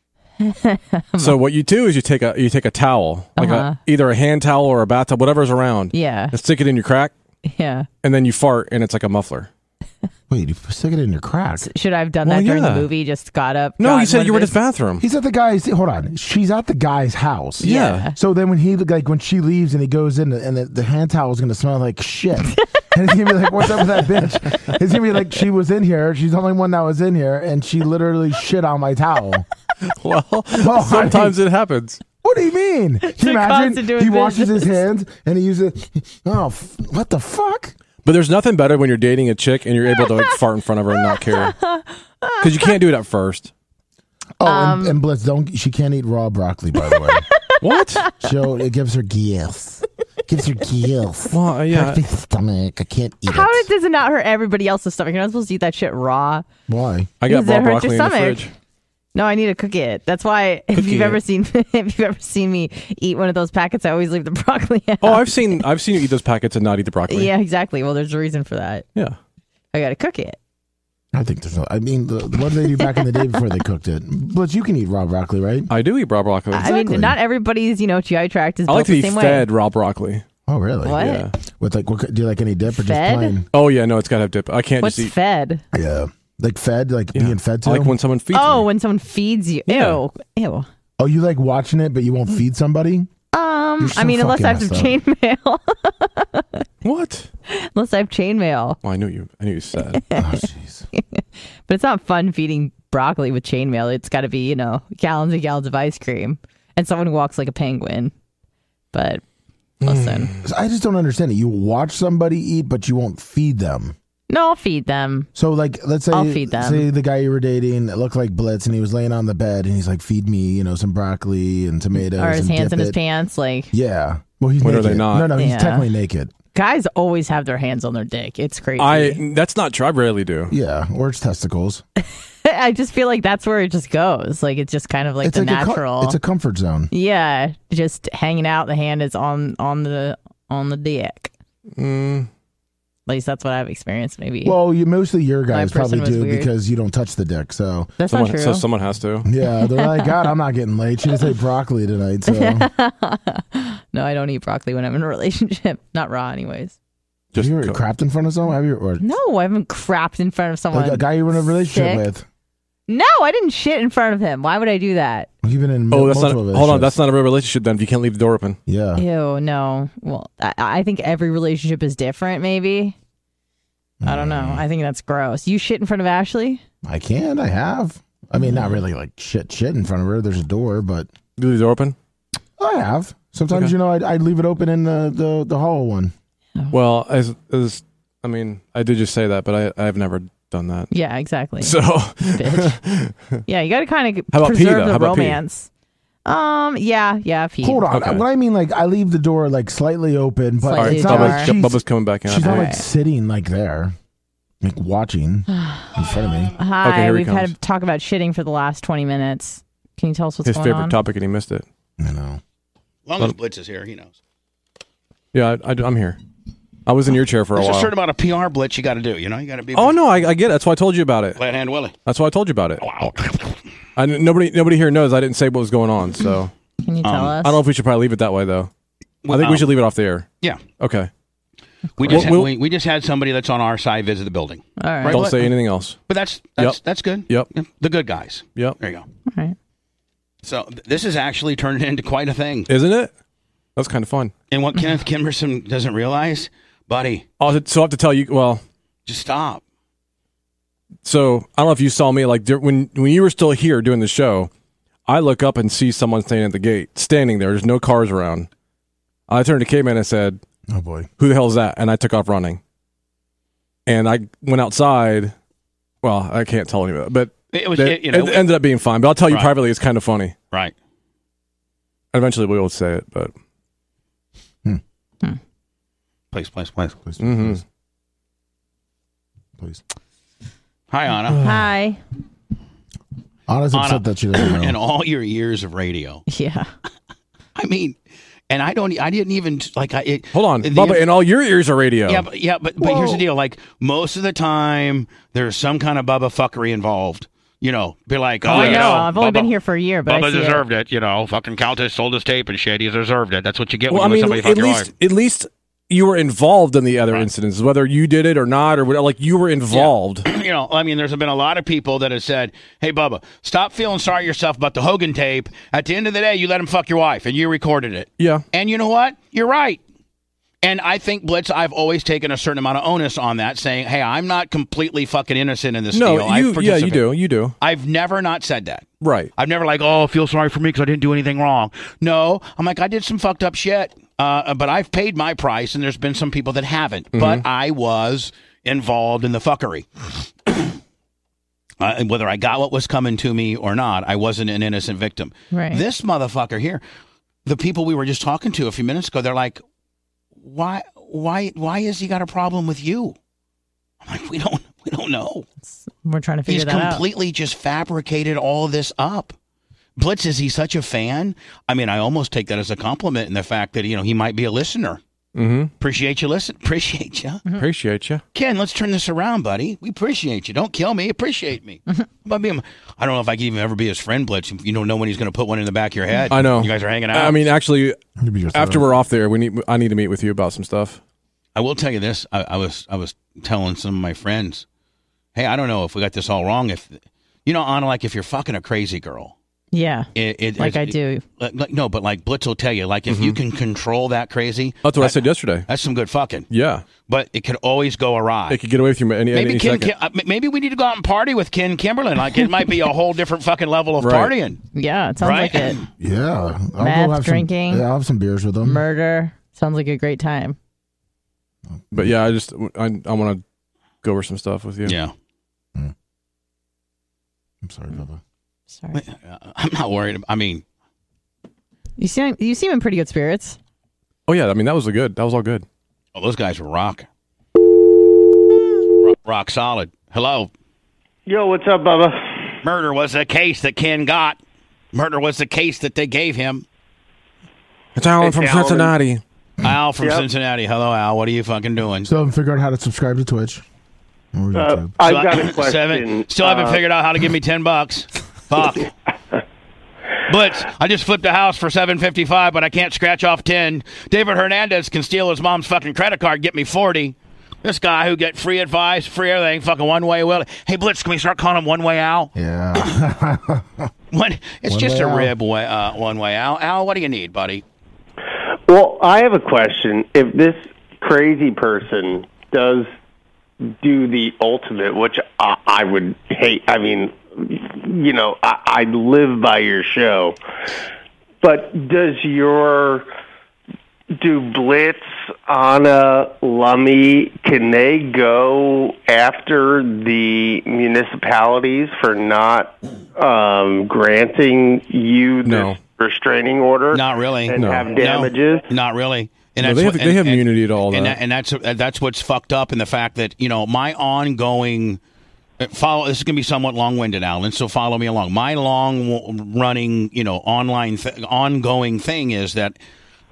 So what you do is you take a you take a towel, like Uh-huh. a, either a hand towel or a bathtub, whatever's around, Yeah, and stick it in your crack, yeah. and then you fart, and it's like a muffler. wait, you stick it in your crack. Should I have done Well, that during yeah. the movie? Just got up. No, got you said one you of were in his his- bathroom. He's at the guy's. Hold on, she's at the guy's house. Yeah. So then when he like when she leaves and he goes in and the, the hand towel is gonna smell like shit. And he's gonna be like, "What's up with that bitch?" It's gonna be like, "She was in here. She's the only one that was in here, and she literally shit on my towel." Well, Well, sometimes it happens. What do you mean? Can you a imagine? constant doing He washes his business. hands and he uses. Oh, f- what the fuck? But there's nothing better when you're dating a chick and you're able to like fart in front of her and not care, because you can't do it at first. Oh, Um, and, and Blitz, don't. She can't eat raw broccoli, by the way. What? So it gives her gills. Gives her gills. Well, uh, yeah. Hurts my stomach. I can't eat How it. does it not hurt everybody else's stomach? You're not supposed to eat that shit raw. Why? I got Does it raw hurt your broccoli in the stomach? fridge. No, I need to cook it. That's why if Cooking you've ever it. seen if you've ever seen me eat one of those packets, I always leave the broccoli out. Oh, I've seen I've seen you eat those packets and not eat the broccoli. Yeah, exactly. Well, there's a reason for that. Yeah. I got to cook it. I think there's no. I mean, the, what did they do back in the day before they cooked it? Blitz, you can eat raw broccoli, right? I do eat raw broccoli. I Exactly. mean, not everybody's you know G I tract is I built like to the be same fed way. raw broccoli. Oh, really? What? Yeah. With like, what, do you like any dip or just Fed? plain? Oh yeah, no, it's gotta have dip. I can't What's just eat. fed? Yeah. Like fed, like Yeah. being fed to. I like when someone feeds Oh, me. when someone feeds you. Yeah. Ew, ew. Oh, you like watching it, but you won't feed somebody? Um, You're so I mean, unless I have fucking some messed chainmail. What? unless I have chainmail. Well, I knew you. I knew you said. Oh, jeez. But it's not fun feeding broccoli with chainmail. It's got to be, you know, gallons and gallons of ice cream and someone who walks like a penguin. But listen, So I just don't understand it. You watch somebody eat, but you won't feed them. no, I'll feed them. So, like, let's say, I'll feed them. say the guy you were dating it looked like Blitz, and he was laying on the bed, and he's like, "Feed me, you know, some broccoli and tomatoes." Or his and hands dip in his it." pants. Like, Yeah. Well, he's When are naked. they not? No, no, he's Yeah. technically naked. guys always have their hands on their dick. It's crazy. I. That's not true. I rarely do. Yeah, or it's testicles. I just feel like that's where it just goes. Like, it's just kind of like it's the like a co- natural. it's a comfort zone. yeah, just hanging out. The hand is on on the on the dick. Mm, At least that's what I've experienced. Maybe. Well, you mostly your guys person probably was do weird. because you don't touch the dick. So that's someone, not true. So someone has to. yeah, they're like, God, I'm not getting laid. She just ate broccoli tonight. So No, I don't eat broccoli when I'm in a relationship. Not raw, anyways. have Just you ever cook. crapped in front of someone? Have you, or No, I haven't crapped in front of someone. like a guy you were in a relationship sick. with? No, I didn't shit in front of him. Why would I do that? You've been in Oh, that's not. multiple Hold on, that's relationships. not a real relationship then. If you can't leave the door open. Yeah. Ew, no. Well, I, I think every relationship is different, maybe. I don't know. I think that's gross. You shit in front of Ashley? I can. I have. I mean, not really like shit, shit in front of her. There's a door, but You leave the door open. I have. Sometimes, Okay. you know, I'd, I'd leave it open in the, the, the hall one. Well, as as I mean, I did just say that, but I I've never done that. Yeah, exactly. So Bitch. Yeah, you got to kind of How about pee, preserve though? the How about pee? romance. Um, yeah, yeah, pee. Hold on. Okay. What I mean, like, I leave the door like slightly open, but Slightly all right, it's not ajar. like Bubba's, she's, Bubba's coming back in. she's not like Alright. sitting like there, like watching in front of me. Hi, Okay, here he we've had comes. to talk about shitting for the last twenty minutes. Can you tell us what's His going favorite on? topic, and he missed it. I know. As long as Blitz is here, he knows. Yeah, I, I, I'm here. I was in your chair for a There's while. a certain amount of P R blitz you got to do. You know, you got to be. Oh no, I, I get it. That's why I told you about it. Flat hand Willie. That's why I told you about it. Wow. I, nobody, nobody here knows I didn't say what was going on. So Can you tell Um, us? I don't know if we should probably leave it that way though. I think um, we should leave it off the air. Yeah. Okay. We just Well, had, we'll- we, we just had somebody that's on our side visit the building. All right. Right. Don't What? say anything else. But that's that's Yep. that's good. Yep. The good guys. Yep. There you go. All right. So th- this has actually turned into quite a thing. Isn't it? That's kind of fun. And what Kenneth Kimberson doesn't realize, buddy, Oh, so I have to tell you. Well, just stop. so I don't know if you saw me like dur- when when you were still here doing the show. I look up and see someone standing at the gate, standing there. There's no cars around. I turned to K-Man and said, Oh boy. "Who the hell is that?" And I took off running. And I went outside. Well, I can't tell you that, but It was, it, it, you know, it ended up being fine. But I'll tell you Right. privately, it's kind of funny. right. Eventually, we will say it, but Please, please, please. Please, Mhm. please. Please. Hi, Anna. Hi. Anna's upset Anna, that she doesn't know. in all your years of radio, Yeah. I mean, and I don't, I didn't even like. I it, hold on, the- Bubba. In all your ears of radio, Yeah, but yeah, but, but here's the deal. Like most of the time, there's some kind of Bubba fuckery involved. You know, be like, oh, I you know. know, I've only Bubba, been here for a year, but I Bubba see it. deserved it. You know, fucking Countess sold his tape and shit. He deserved it. That's what you get well, I when you mean, let somebody at fuck your least wife. at least you were involved in the other Right. incidents, whether you did it or not, or whatever. Like you were involved. You know, I mean, there's been a lot of people that have said, hey, Bubba, stop feeling sorry yourself about the Hogan tape. At the end of the day, you let him fuck your wife and you recorded it. Yeah, And you know what? You're right. And I think, Blitz, I've always taken a certain amount of onus on that, saying, hey, I'm not completely fucking innocent in this no, deal. I you, yeah, you participate. do, you do, I've never not said that. right. I've never like, oh, feel sorry for me because I didn't do anything wrong. No, I'm like, I did some fucked up shit, uh, but I've paid my price, and there's been some people that haven't. Mm-hmm. But I was involved in the fuckery. Uh, and whether I got what was coming to me or not, I wasn't an innocent victim. Right. This motherfucker here, the people we were just talking to a few minutes ago, they're like, why, why, why has he got a problem with you? I'm like, we don't, we don't know. We're trying to figure He's that completely just fabricated all of this up. Blitz, is he such a fan? I mean, I almost take that as a compliment in the fact that, you know, he might be a listener. Mm-hmm. Appreciate you listen. Appreciate you. Appreciate you. Ken, let's turn this around, buddy. We appreciate you. Don't kill me. Appreciate me. But being, I don't know if I can even ever be his friend, Blitz. You don't know when he's going to put one in the back of your head. I know. You guys are hanging out. I mean, actually, Maybe your after throat. we're off there, we need. I need to meet with you about some stuff. I will tell you this. I, I was I was telling some of my friends, hey, I don't know if we got this all wrong. If you know, Anna, like if you're fucking a crazy girl, Yeah. it, it Like I it- do. Like, like- no, but like Blitz will tell you, like if you can control that crazy, That's what I that- said yesterday. That's some good fucking. Yeah, But it could always go awry. it could get away from you any, Maybe any Ken, second. Ken, uh, m- maybe we need to go out and party with Ken Kimberlin. Like it might be a whole different fucking level of Right. partying. Yeah. It sounds Right? like it. Yeah. I'll Meth, go have drinking. Some, yeah, I'll have some beers with them. Murder. Sounds like a great time. But yeah, I just I, I want to go over some stuff with you. Yeah, I'm sorry, Bubba. Sorry. Uh, I'm not worried. ab- I mean, You seem you seem in pretty good spirits. Oh yeah, I mean that was a good. That was all good. oh, those guys were rock, rock, rock solid. Hello, Yo, what's up, Bubba? murder was the case that Ken got. Murder was the case that they gave him. It's Alan Hey, from Alan. Cincinnati. Al from Yep. Cincinnati. Hello, Al. What are you fucking doing? Still haven't figured out how to subscribe to Twitch. Or Uh, YouTube. I've Still- got a question. Seven, still haven't Uh, figured out how to give me ten bucks. Fuck. Blitz, I just flipped a house for seven fifty five, but I can't scratch off ten. David Hernandez can steal his mom's fucking credit card, get me forty. This guy who get free advice, free everything, fucking one way Willie. Hey Blitz, can we start calling him one way Al? Yeah. One, it's One just way a Al. rib way, uh, one way Al. Al, what do you need, buddy? Well, I have a question. If this crazy person does do the ultimate, which I, I would hate, I mean, you know, I, I live by your show, but does your, do Blitz, Anna, Lummy, can they go after the municipalities for not um, granting you this No. restraining order? Not really. And No. have damages? No, not really. And No, that's they have what- they and- have and- immunity to all and, that. that, and that's uh, that's what's fucked up in the fact that you know my ongoing uh, follow. This is going to be somewhat long-winded, Alan. So follow me along. My long-running, you know, online, th- ongoing thing is that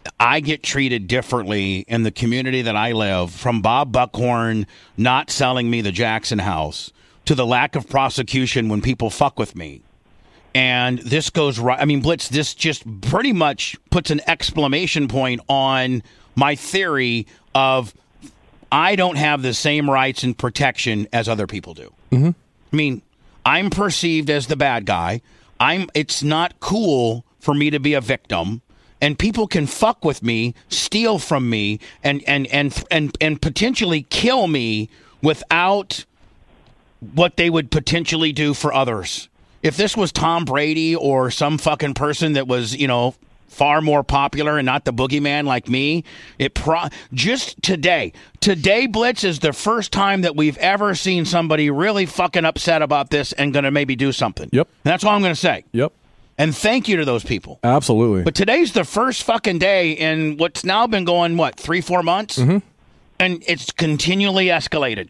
I get treated differently in the community that I live, from Bob Buckhorn not selling me the Jackson house to the lack of prosecution when people fuck with me. And this goes right. I mean, Blitz, this just pretty much puts an exclamation point on my theory of I don't have the same rights and protection as other people do. Mm-hmm. I mean, I'm perceived as the bad guy. I'm. It's not cool for me to be a victim. And people can fuck with me, steal from me, and and and and, and potentially kill me without what they would potentially do for others. If this was Tom Brady or some fucking person that was, you know, far more popular and not the boogeyman like me, it pro- just today, today, Blitz, is the first time that we've ever seen somebody really fucking upset about this and going to maybe do something. Yep. And that's all I'm going to say. Yep. And thank you to those people. Absolutely. But today's the first fucking day in what's now been going, what, three, four months? Mm-hmm. And it's continually escalated.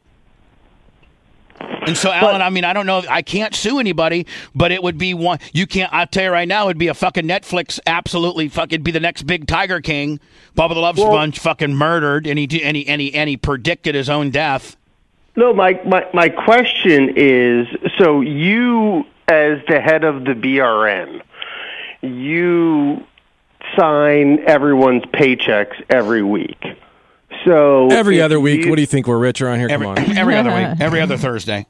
And so, Alan, I mean, I don't know. I can't sue anybody, but it would be one. You can't. I'll tell you right now, it'd be a fucking Netflix. Absolutely, fucking be the next big Tiger King. Bubba the Love Well, Sponge fucking murdered, and he and he and he and he predicted his own death. No, my, my my question is: so you, as the head of the B R N, you sign everyone's paychecks every week. So Every if other week. you- What do you think? We're rich around here? Every, Come on. every other week, every other Thursday.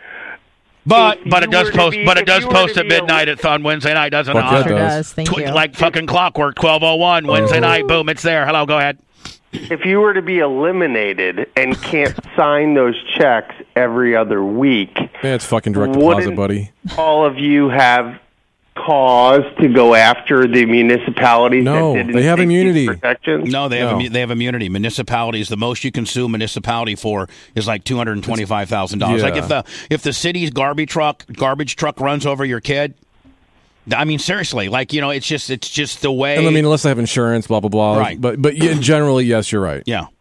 But If but you it does were to post. be- but it if does you were post to at be a- midnight. It's on Wednesday night, doesn't Fuck it? yeah, it Sure does. does. Thank Tw- you. like fucking clockwork. Twelve oh one Wednesday night. Boom, it's there. Hello, go ahead. If you were to be eliminated and can't sign those checks every other week, Yeah, it's fucking direct deposit, Wouldn't- buddy. all of you have cause to go after the municipalities No, that didn't they have take these immunity. protections? No, they have No. immu- they have immunity. Municipalities, the most you can sue a municipality for is like two hundred and twenty five thousand dollars. Like Yeah. if the if the city's garbage truck garbage truck runs over your kid, I mean seriously, like you know, it's just it's just the way. And I mean, unless they have insurance, blah blah blah. Right. But but yeah, generally, yes, you're right. yeah.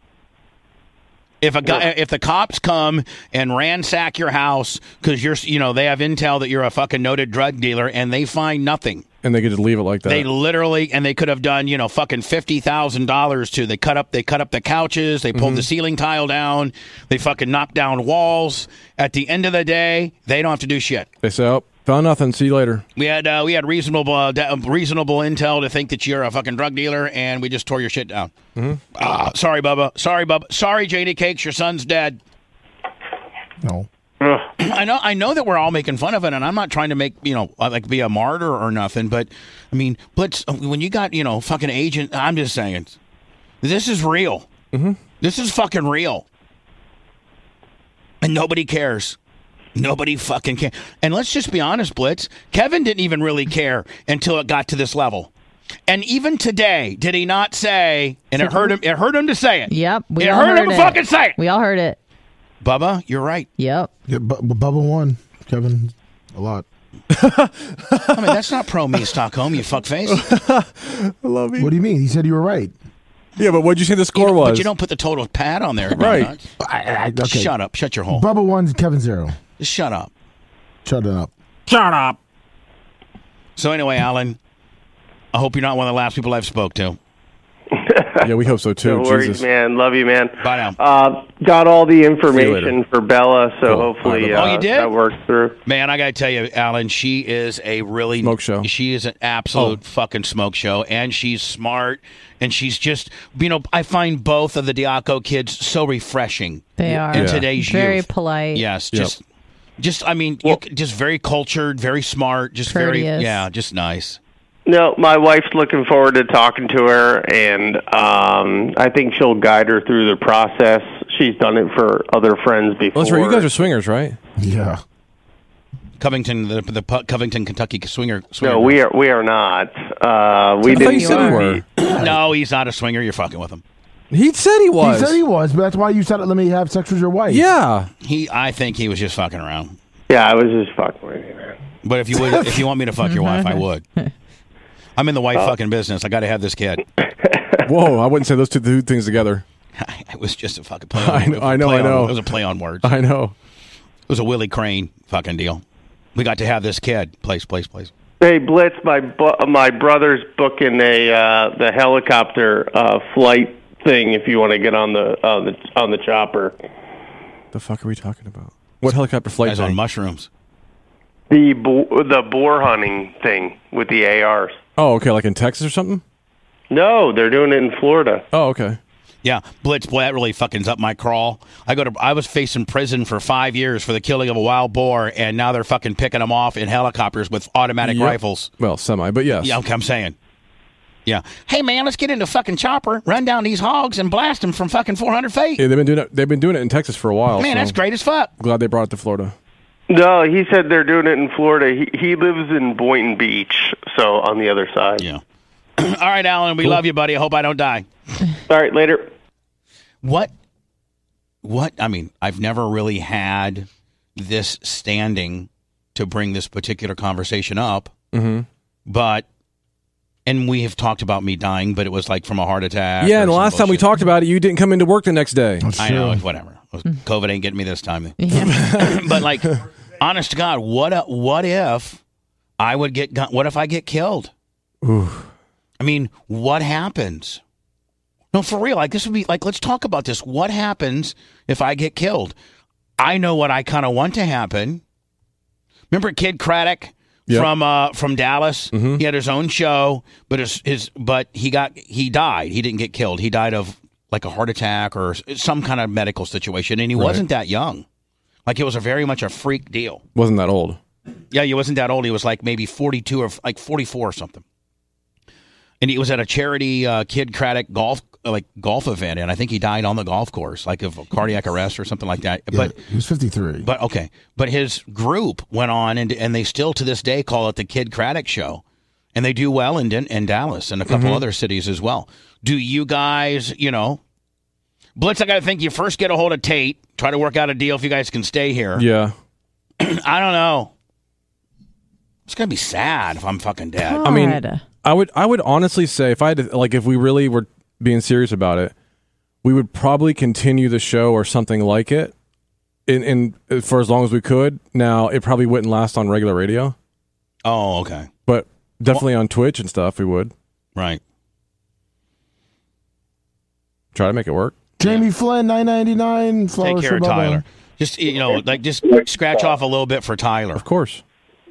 If a guy, if the cops come and ransack your house because you're, you know, they have intel that you're a fucking noted drug dealer and they find nothing. And they could just leave it like that. They literally, and they could have done, you know, fucking fifty thousand dollars to. They cut up, they cut up the couches. They pulled Mm-hmm. the ceiling tile down. They fucking knocked down walls. At the end of the day, they don't have to do shit. They say, "Oh, found nothing. See you later." We had uh, we had reasonable uh, da- reasonable intel to think that you're a fucking drug dealer, and we just tore your shit down. Mm-hmm. Uh, sorry, Bubba. Sorry, Bubba. Sorry, J D Cakes. Your son's dead. No. I know, I know that we're all making fun of it, and I'm not trying to make you know like be a martyr or nothing. But I mean, Blitz, when you got you know fucking agent, I'm just saying, this is real. Mm-hmm. This is fucking real, and nobody cares. Nobody fucking cares. And let's just be honest, Blitz. Kevin didn't even really care until it got to this level. And even today, did he not say? And it hurt him. It hurt him to say it. Yep. We it all hurt heard him to it. fucking say it. We all heard it. Bubba, you're right. Yep. Yeah, bu- bu- Bubba won. Kevin, a lot. I mean, that's not pro me, Stockholm. You fuckface. I love you. What do you mean? He said you were right. Yeah, but what'd you say the score You- was? But you don't put the total pad on there, Right. nuts. I, I, okay. Shut up. Shut your hole. Bubba one, Kevin zero. Just shut up. Shut it up. Shut up. So anyway, Alan, I hope you're not one of the last people I've spoke to. Yeah, we hope so too. No worries, Jesus. man. Love you, man. Bye now. Uh, got all the See you information later. for Bella, so Cool. hopefully All Oh, right, uh, you did? that works through. Man, I got to tell you, Alan, she is a really Smoke show. She is an absolute Oh. fucking smoke show, and she's smart, and she's just, you know, I find both of the Diaco kids so refreshing. They are. in Yeah. today's Very youth. polite. Yes, Yep. just, just, I mean, you, c- just very cultured, very smart, just very, Courteous. yeah, just nice. No, my wife's looking forward to talking to her, and um, I think she'll guide her through the process. She's done it for other friends before. Well, that's right. You guys are swingers, right? Yeah. Covington, the, the Pu- Covington, Kentucky swinger. swinger No, we are we are not. Uh, we I thought didn't. you said you were. No, he's not a swinger. You're fucking with him. He said he was. He said he was, but that's why you said, let me have sex with your wife. Yeah. He, I think he was just fucking around. Yeah, I was just fucking with you, man. But if you would, if you want me to fuck your wife, I would. I'm in the wife fucking business. I got to have this kid. Whoa, I wouldn't say those two two things together. It was just a fucking play. I On, know, I know, play I on- know. It was a play on words. I know. It was a Willie Crane fucking deal. We got to have this kid. Place, place, place. Hey Blitz, my bu- my brother's booking a uh, the helicopter uh, flight thing. If you want to get on the on the on the chopper. The fuck are we talking about? What helicopter flight? Guys on mushrooms. The bo- the boar hunting thing with the A Rs. Oh, okay, like in Texas or something? No, they're doing it in Florida. Oh, okay. Yeah, Blitz, boy, that really fucking's up my crawl. I go to, I was facing prison for five years for the killing of a wild boar, and now they're fucking picking them off in helicopters with automatic Yep. rifles. Well, semi, but yes. Yeah, okay, I'm saying. Yeah. Hey, man, let's get into fucking chopper, run down these hogs, and blast them from fucking four hundred feet. Yeah, they've been doing it. They've been doing it in Texas for a while. Man, so that's great as fuck. Glad they brought it to Florida. No, he said they're doing it in Florida. He he lives in Boynton Beach, so on the other side. Yeah. All right, Alan, we love you, buddy. I hope I don't die. All right, later. What? What? I mean, I've never really had this standing to bring this particular conversation up, Mm-hmm. but, and we have talked about me dying, but it was like from a heart attack. Yeah, or and the some last time we bullshit. talked about it, you didn't come into work the next day. That's I true. know, whatever. COVID ain't getting me this time. Yeah. But like, honest to God, what? a- What if I would get? gun- What if I get killed? Oof. I mean, what happens? No, for real. Like this would be like. Let's talk about this. What happens if I get killed? I know what I kind of want to happen. Remember Kid Craddock Yep. from uh, from Dallas? Mhm. He had his own show, but his, his but he got he died. He didn't get killed. He died of like a heart attack or some kind of medical situation, and he Right. wasn't that young. Like it was a very much a freak deal. Wasn't that old? Yeah, he wasn't that old. He was like maybe forty-two or like forty-four or something. And he was at a charity uh, Kid Craddock golf like golf event, and I think he died on the golf course, like of a cardiac arrest or something like that. Yeah, But he was fifty-three. but okay, but his group went on, and and they still to this day call it the Kid Craddock Show, and they do well in in Dallas and a couple Mm-hmm. other cities as well. Do you guys, you know, Blitz? I got to think you first get a hold of Tate, try to work out a deal if you guys can stay here. Yeah. I don't know. It's gonna be sad if I'm fucking dead. I mean, God. I would I would honestly say if I had to, like if we really were being serious about it, we would probably continue the show or something like it in in for as long as we could. Now it probably wouldn't last on regular radio, Oh, okay, but definitely on Twitch and stuff we would right. try to make it work. Jamie Flynn, nine ninety-nine. Take care of Tyler. Just you know, like just scratch off a little bit for Tyler. Of course.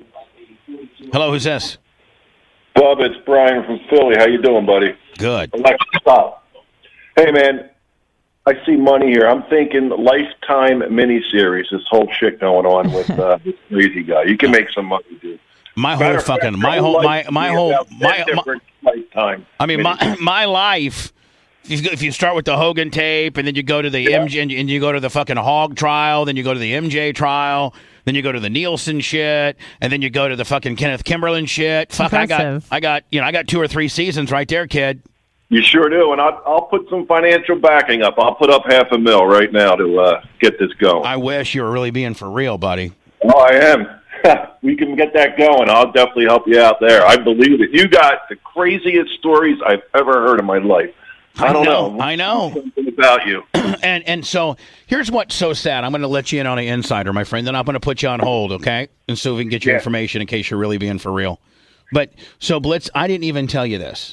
Hello, who's this? Bub, it's Brian from Philly. How you doing, buddy? Good. Alexa, stop. Hey, man, I see money here. I'm thinking Lifetime miniseries, this whole shit going on with uh, this crazy guy. You can make some money, dude. My Matter whole of fact, fucking my whole whole my life my is whole about my, ten my different Lifetime. I mean my miniseries. my life. If you, if you start with the Hogan tape, and then you go to the M J, and, and you go to the fucking Hog trial, then you go to the M J trial, then you go to the Nielsen shit, and then you go to the fucking Kenneth Kimberlin shit. Fuck, Impressive. I got I got you know I got two or three seasons right there, kid. You sure do, and I'll, I'll put some financial backing up. I'll put up half a mil right now to uh, get this going. I wish you were really being for real, buddy. Oh, I am. We can get that going. I'll definitely help you out there. I believe it. You got the craziest stories I've ever heard in my life. I don't know, know. I know. Something about you. and and so here's what's so sad. I'm going to let you in on an insider, my friend. Then I'm going to put you on hold, okay? And so we can get your Yeah. information in case you're really being for real. But so Blitz, I didn't even tell you this.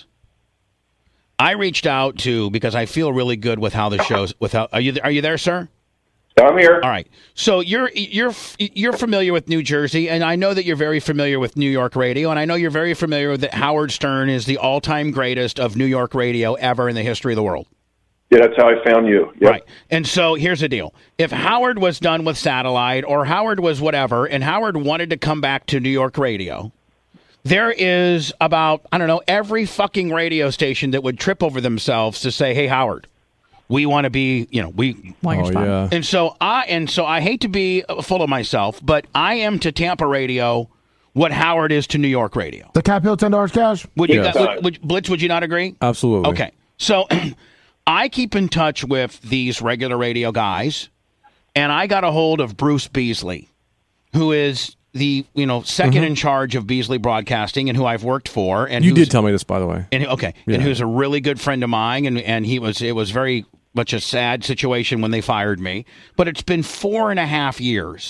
I reached out to because I feel really good with how the show's. Without are you are you there, sir? I'm here. All right. So you're you're you're familiar with New Jersey, and I know that you're very familiar with New York radio, and I know you're very familiar with that Howard Stern is the all-time greatest of New York radio ever in the history of the world. Yeah, that's how I found you. Yep. Right. And so here's the deal. If Howard was done with satellite or Howard was whatever, and Howard wanted to come back to New York radio, there is about, I don't know, every fucking radio station that would trip over themselves to say, hey, Howard, we want to be, you know, we. Want your Oh spot. yeah. And so I, and so I hate to be full of myself, but I am to Tampa radio what Howard is to New York radio. The Cap Hill, ten dollars cash. Would you, Yes. would, would, Blitz, would you not agree? Absolutely. Okay. So I keep in touch with these regular radio guys, and I got a hold of Bruce Beasley, who is the, you know, 2nd in charge of Beasley Broadcasting and who I've worked for. And You who's- did tell me this, by the way. and okay, Yeah. and who's a really good friend of mine, and and he was it was very much a sad situation when they fired me, but it's been four and a half years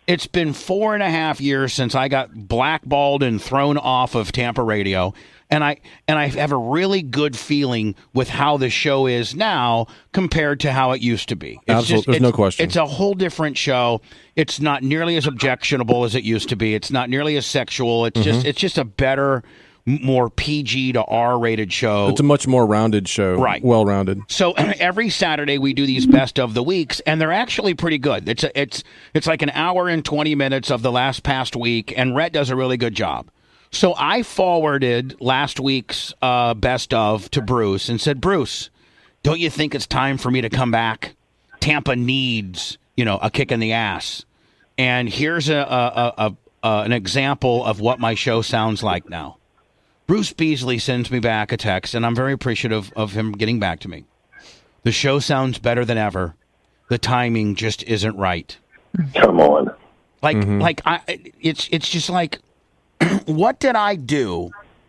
It's been four and a half years since I got blackballed and thrown off of Tampa radio, and I and I have a really good feeling with how the show is now compared to how it used to be. It's Absolutely, just, there's it's, no question. It's a whole different show. It's not nearly as objectionable as it used to be. It's not nearly as sexual. It's mm-hmm. just it's just a better, more P G to R rated show. It's a much more rounded show. Right. Well rounded. So every Saturday we do these best of the weeks, and they're actually pretty good. It's a, it's it's like an hour and twenty minutes of the last past week, and Rhett does a really good job. So I forwarded last week's uh, best of to Bruce and said, Bruce, don't you think it's time for me to come back? Tampa needs, you know, a kick in the ass. And here's a, a, a, a an example of what my show sounds like now. Bruce Beasley sends me back a text, and I'm very appreciative of him getting back to me. The show sounds better than ever. The timing just isn't right. Come on. Like, Mm-hmm. like I, it's it's just like, what did I do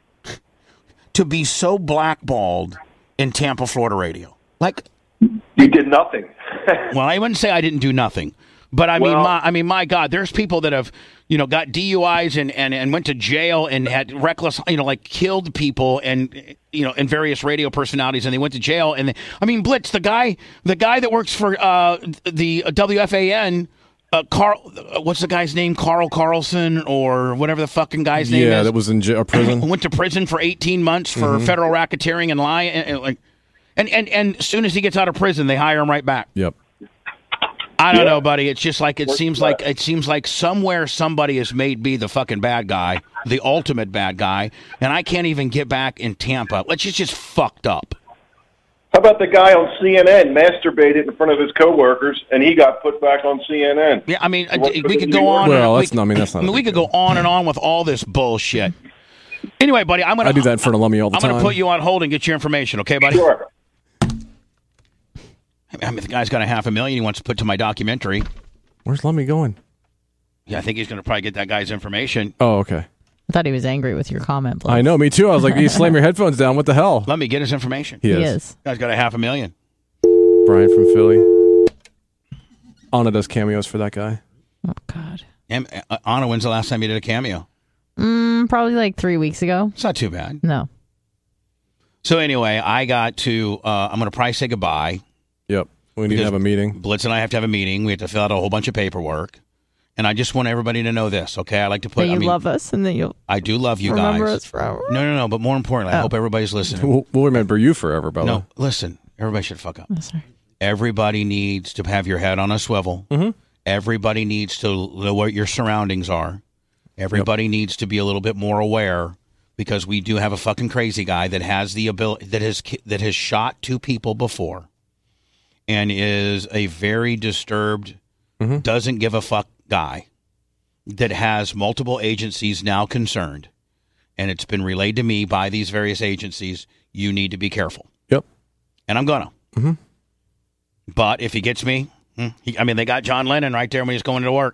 to be so blackballed in Tampa, Florida radio? Like, You did nothing. well, I wouldn't say I didn't do nothing, but I mean, Well- my, I mean, my God, there's people that have, you know, got D U Is and, and, and went to jail and had reckless, you know, like killed people and, you know, and various radio personalities, and they went to jail. And they, I mean, Blitz, the guy, the guy that works for uh, the W F A N. Uh, Carl, what's the guy's name? Carl Carlson or whatever the fucking guy's name Yeah, is. that was in j- a prison. Went to prison for eighteen months for Mm-hmm. federal racketeering and lying. And, and, like, and, and, and as soon as he gets out of prison, they hire him right back. Yep. I don't Yeah. know, buddy. It's just like it What's seems that? like it seems like somewhere somebody has made me the fucking bad guy, the ultimate bad guy, and I can't even get back in Tampa. It's just, just fucked up. How about the guy on C N N masturbated in front of his coworkers, and he got put back on C N N? Yeah, I mean, What we for could the go New on. York- Well, we that's not- I mean, that's not I mean, a we big could go on and on with all this bullshit. Anyway, buddy, I'm gonna I do that in front of Lummy all the I'm time. gonna put you on hold and get your information, okay, buddy? Sure. I mean, the guy's got a half a million he wants to put to my documentary. Where's Lummy going? Yeah, I think he's gonna probably get that guy's information. Oh, okay. I thought he was angry with your comment. Blitz. I know, me too. I was like, you slam your headphones down. What the hell? Let me get his information. He He is. is. Guy's got a half a million. Brian from Philly. Anna does cameos for that guy. Oh God. And, uh, Anna, when's the last time you did a cameo? Mm, probably like three weeks ago. It's not too bad. No. So anyway, I got to. Uh, I'm going to probably say goodbye. Yep. We need to Because have a meeting. Blitz and I have to have a meeting. We have to fill out a whole bunch of paperwork. And I just want everybody to know this, okay? I like to put. That you I mean, love us and that you'll I do love you remember guys. us forever. No, no, no. But more importantly, I Oh. hope everybody's listening. We'll, we'll remember you forever, Bella. No, listen. Everybody should fuck up. Oh, sorry. Everybody needs to have your head on a swivel. Mm-hmm. Everybody needs to know what your surroundings are. Everybody needs to be a little bit more aware, because we do have a fucking crazy guy that has the ability that has that has shot two people before, and is a very disturbed, Mhm. doesn't give a fuck guy that has multiple agencies now concerned, and it's been relayed to me by these various agencies. You need to be careful, Yep. and I'm gonna. Mm-hmm. But if he gets me, hmm, he, I mean, they got John Lennon right there when he's going to work.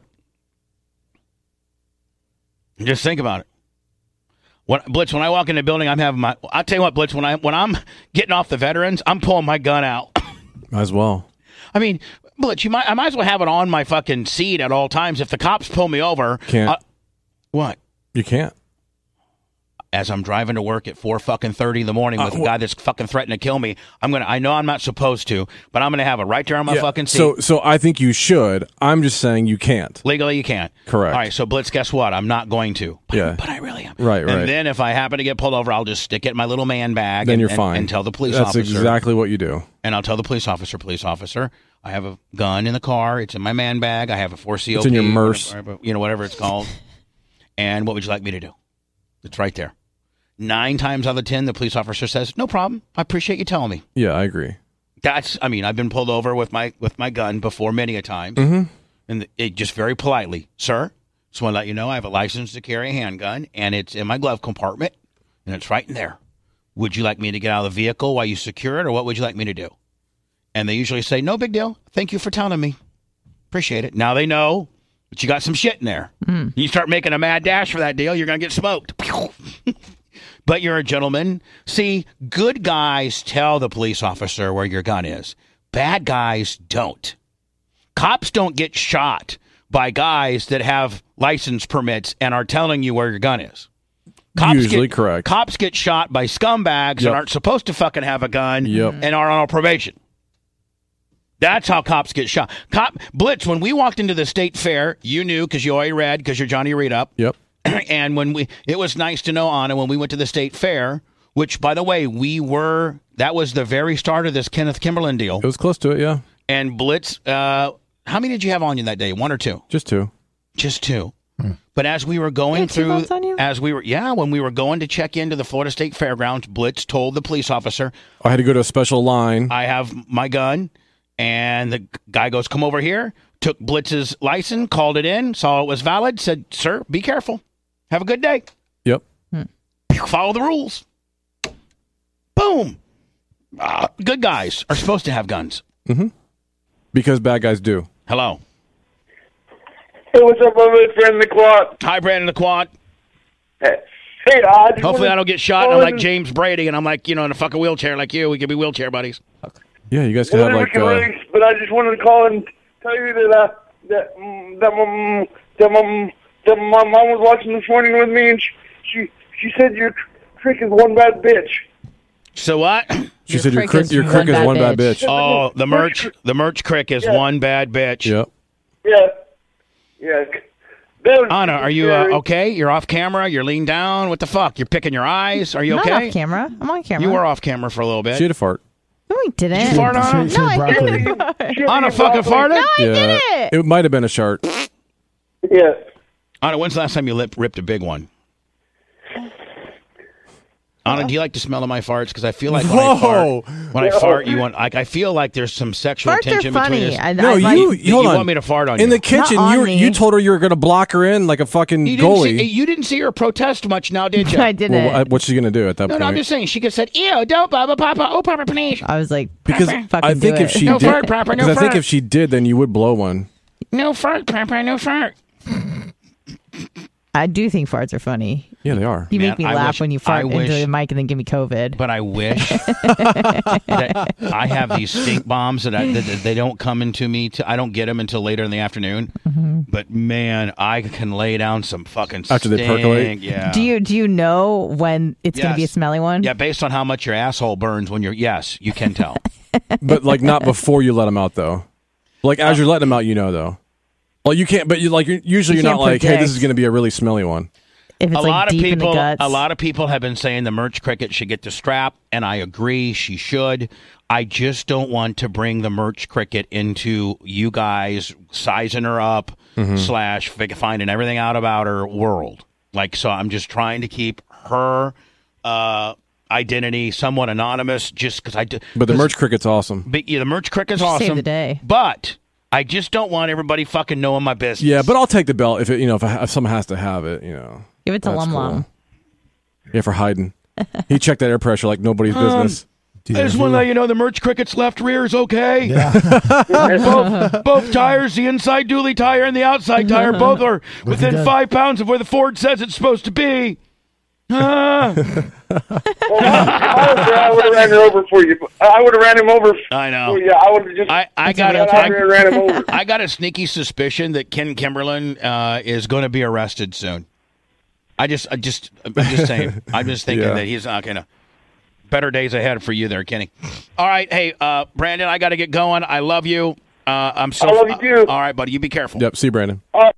Just think about it. When, Blitz, when I walk in the building, I'm having my. I'll tell you what, Blitz. When I when I'm getting off the veterans, I'm pulling my gun out. Might as well. I mean, Blitz, you might. I might as well have it on my fucking seat at all times. If the cops pull me over, Can't. uh, what? You can't. As I'm driving to work at four fucking thirty in the morning with Uh, a guy that's fucking threatening to kill me, I'm gonna. I know I'm not supposed to, but I'm gonna have it right there on my Yeah, fucking seat. So, so I think you should. I'm just saying you can't. Legally, you can't. Correct. All right, so Blitz, guess what? I'm not going to. But, Yeah. but I really am. Right, right. And then if I happen to get pulled over, I'll just stick it in my little man bag. Then and, you're and- fine. And tell the police That's officer. exactly what you do. And I'll tell the police officer, police officer, I have a gun in the car. It's in my man bag. I have a four C O P. It's in your Merce. whatever- You know, whatever it's called. And what would you like me to do? It's right there. Nine times out of ten, the police officer says, "No problem. I appreciate you telling me." Yeah, I agree. That's. I mean, I've been pulled over with my with my gun before many a times, Mm-hmm. and it just very politely, "Sir, just want to let you know I have a license to carry a handgun, and it's in my glove compartment, and it's right in there. Would you like me to get out of the vehicle while you secure it, or what would you like me to do?" And they usually say, "No big deal. Thank you for telling me. Appreciate it." Now they know that you got some shit in there. Mm. You start making a mad dash for that deal, you're going to get smoked. But you're a gentleman. See, good guys tell the police officer where your gun is. Bad guys don't. Cops don't get shot by guys that have license permits and are telling you where your gun is. Cops Usually get, correct. Cops get shot by scumbags Yep. that aren't supposed to fucking have a gun Yep. and are on probation. That's how cops get shot. Cop Blitz, when we walked into the state fair, you knew because you already read because you're Johnny Read Up. Yep. And when we, it was nice to know, Anna, when we went to the state fair, which, by the way, we were, that was the very start of this Kenneth Kimberlin deal. It was close to it, yeah. And Blitz, uh, how many did you have on you that day? One or two? Just two. Just two. But as we were going You had two through, votes on you? as we were, yeah, when we were going to check into the Florida State Fairgrounds, Blitz told the police officer, I had to go to a special line. I have my gun. And the guy goes, come over here, took Blitz's license, called it in, saw it was valid, said, sir, be careful. Have a good day. Yep. Follow the rules. Boom. Uh, good guys are supposed to have guns. Mm-hmm. Because bad guys do. Hello. Hey, what's up, my good friend, the Quad? Hi, Brandon the Quad. Hey, hey I just Hopefully wanna- I don't get shot and I'm like James Brady and I'm like, you know, in a fucking wheelchair like you. We could be wheelchair buddies. Yeah, you guys could have Whatever like. can Uh, race, but I just wanted to call and tell you that uh, that mm, that, um, that, um, that my mom was watching this morning with me, and she she, she said your trick is one bad bitch. So what? she said your crick, your crick is one bad bitch. Oh, the merch, the merch crick is Yeah. one bad bitch. Yep. Yeah, yeah. That was Anna, super are you uh, scary. okay? You're off camera. You're leaned down. What the fuck? You're picking your eyes. Are you I'm okay? not off camera. I'm on camera. You were off camera for a little bit. She had a fart. No, we didn't. Did you fart on? She- she No, had I broccoli. didn't. Anna fucking farted? No, I yeah. didn't. It might have been a shart. Yeah. Anna, when's the last time you lip, ripped a big one? Anna, do you like to smell of my farts? Because I feel like when I Whoa. fart, when I fart, you want like I feel like there's some sexual Farts are tension funny. between us. I, No, I like- you, You hold on. want me to fart on In you? the kitchen, Not on you me. you told her you were going to block her in like a fucking You didn't, goalie. see, you didn't see her protest much now, did you? I didn't. well, what- what's she going to do at that No, point? no, I'm just saying. She could have said, ew, don't, Papa, Papa, oh, Papa, please. I was like, because fucking I think do if it. she No did, fart, proper, no because I think fart. if she did, then you would blow one. No fart, Papa, no fart. I do think farts are funny. Yeah, they are. You Man, make me I laugh wish- when you I fart into wish- the mic and then give me COVID. But I wish that I have these stink bombs that, I, that that they don't come into me. To, I don't get them until later in the afternoon. Mm-hmm. But man, I can lay down some fucking After they stink. percolate? Yeah. Do you do you know when it's going to be a Yes. smelly one? Yeah, based on how much your asshole burns when you're. Yes, you can tell. But like not before you let them out though. Like as you're letting them out, you know though. Well, you can't. But you like you're, usually You you're not can't like, hey, this predict. is going to be a really smelly one. If it's a like lot of deep in the people, guts. a lot of people have been saying the merch cricket should get the strap, and I agree, she should. I just don't want to bring the merch cricket into you guys sizing her up Mm-hmm. slash fi- finding everything out about her world. Like, so I'm just trying to keep her uh, identity somewhat anonymous, just because I. Do, But the 'cause- merch cricket's awesome. but, yeah, the merch cricket's Save awesome. the day. But I just don't want everybody fucking knowing my business. Yeah, but I'll take the belt if it, you know if, I, if someone has to have it. You know, Give it to That's Lum cool. Lum. Yeah, for hiding. He checked that air pressure like nobody's Um, business. Dude, I just want to let you know the merch cricket's left rear is okay. Yeah. both, both tires, the inside dually tire and the outside tire, both are within good. five pounds of where the Ford says it's supposed to be. Ah. I would have ran her over for you. I would have ran him over. I know. For you. I would have just. I, I That's got a a, real I thing. I, ran him over. I got a sneaky suspicion that Ken Kimberlin uh, is going to be arrested soon. I just, I just, I'm just saying. I'm just thinking Yeah. that he's not going to. Better days ahead for you there, Kenny. All right, hey, uh, Brandon, I got to get going. I love you. Uh, I'm so. I love you too. all right, buddy, you be careful. Yep. See, you, Brandon.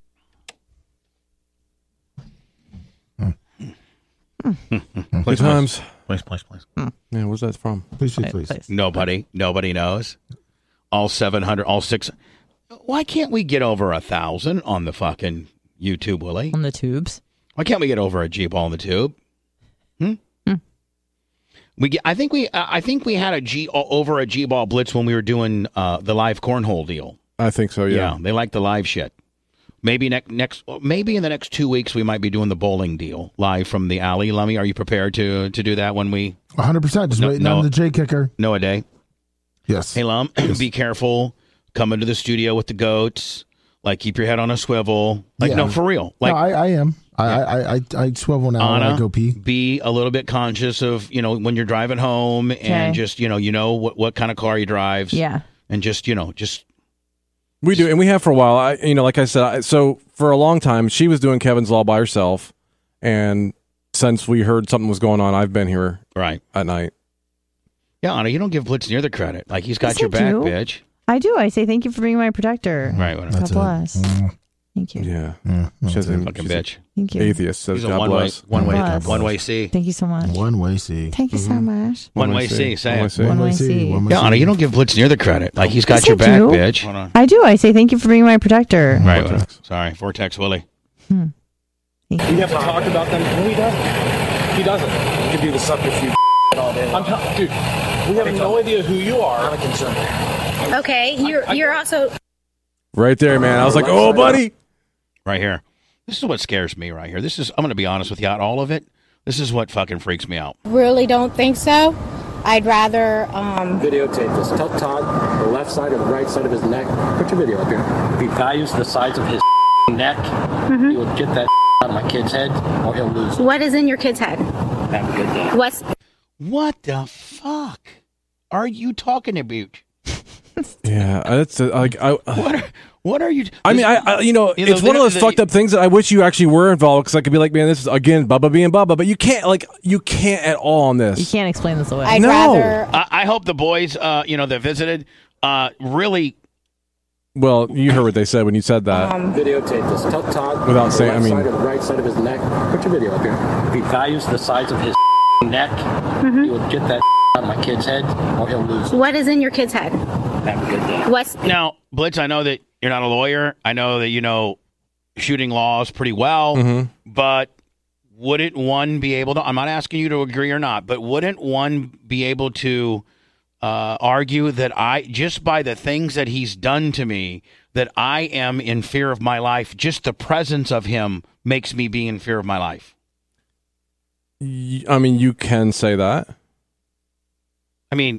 Good times. Please, please, please. Yeah, where's that from? Please, please, please. Please. Nobody, nobody knows. All seven hundred, all six. Why can't we get over a thousand on the fucking YouTube, Willie? On the tubes. Why can't we get over a G ball in the tube? Hmm. We get. I think we. Uh, I think we had a G over a G ball blitz when we were doing uh, the live cornhole deal. I think so. Yeah. Yeah, they like the live shit. Maybe next next. Maybe in the next two weeks we might be doing the bowling deal live from the alley. Lummy, are you prepared to to do that when we one hundred percent. Just No, waiting no. on the J kicker. know a day? Yes. Hey, Lum, be careful. Come into the studio with the goats. Like, keep your head on a swivel. Like, Yeah. no, for real. Like, no, I, I am. I, I, I, I swivel now when Anna, I go pee. be a little bit conscious of, you know, when you're driving home and Okay. just, you know, you know what, what kind of car you drives. Yeah. And just, you know, just We do, and we have for a while. I, you know, like I said, I, so for a long time, she was doing Kevin's Law by herself, and since we heard something was going on, I've been here right at night. Yeah, Anna, you don't give Blitz near the credit. Like he's got Yes, your I back, do. bitch. I do. I say thank you for being my protector. Right, whatever. That's God it. bless. Mm, Thank you. Yeah, mm, she that's has a- it. Fucking she's a bitch. Thank you. Atheist says He's a God one way, bless. one way, Bless. one way C. Thank you so much. One way see. Thank you so much. One way C. Say One way it. C. One way see. see. One way Yeah, Anna, see. you don't give Blitz near the credit. Like he's got Yes, your I back, do. bitch. Hold on. I do. I say thank you for being my protector. Right, Vortex. whatever. Sorry, Vortex Willie. Hmm. We have to talk about them. No, he doesn't. He doesn't. He can do the subterfuge all day. I'm t- dude. We have no idea who you are. I'm a concern. Okay, you're you're also Right there, man. I was like, oh, buddy. Right here. This is what scares me right here. This is, I'm going to be honest with you, out all of it, this is what fucking freaks me out. really don't think so. I'd rather um Videotape this. Tell Todd the left side or the right side of his neck. Put your video up here. If he values the sides of his neck, Mm-hmm. he will get that out of my kid's head, or he'll lose it. what is in your kid's head? Have a good day. What's What the fuck are you talking about? Yeah, that's uh, like I. What are, what are you... I mean, I, I you know, You know, it's one of those the- fucked up things that I wish you actually were involved because I could be like, man, this is again Bubba being Bubba, but you can't, like, you can't at all on this. You can't explain this away. I'd No. rather I, I hope the boys, uh, you know, that visited, uh, really... Well, you heard what they said when you said that. um Videotape this. Tell Todd Without the saying- left I mean- side or the right side of his neck. Put your video up here. If he values the sides of his neck, he will get that out of my kid's head, or he'll lose it. what is in your kid's head? Have a good day. What's Now, Blitz, I know that you're not a lawyer. I know that you know shooting laws pretty well, Mhm. but wouldn't one be able to, I'm not asking you to agree or not, but wouldn't one be able to uh, argue that I, just by the things that he's done to me, that I am in fear of my life? Just the presence of him makes me be in fear of my life. Y- I mean, you can say that. I mean,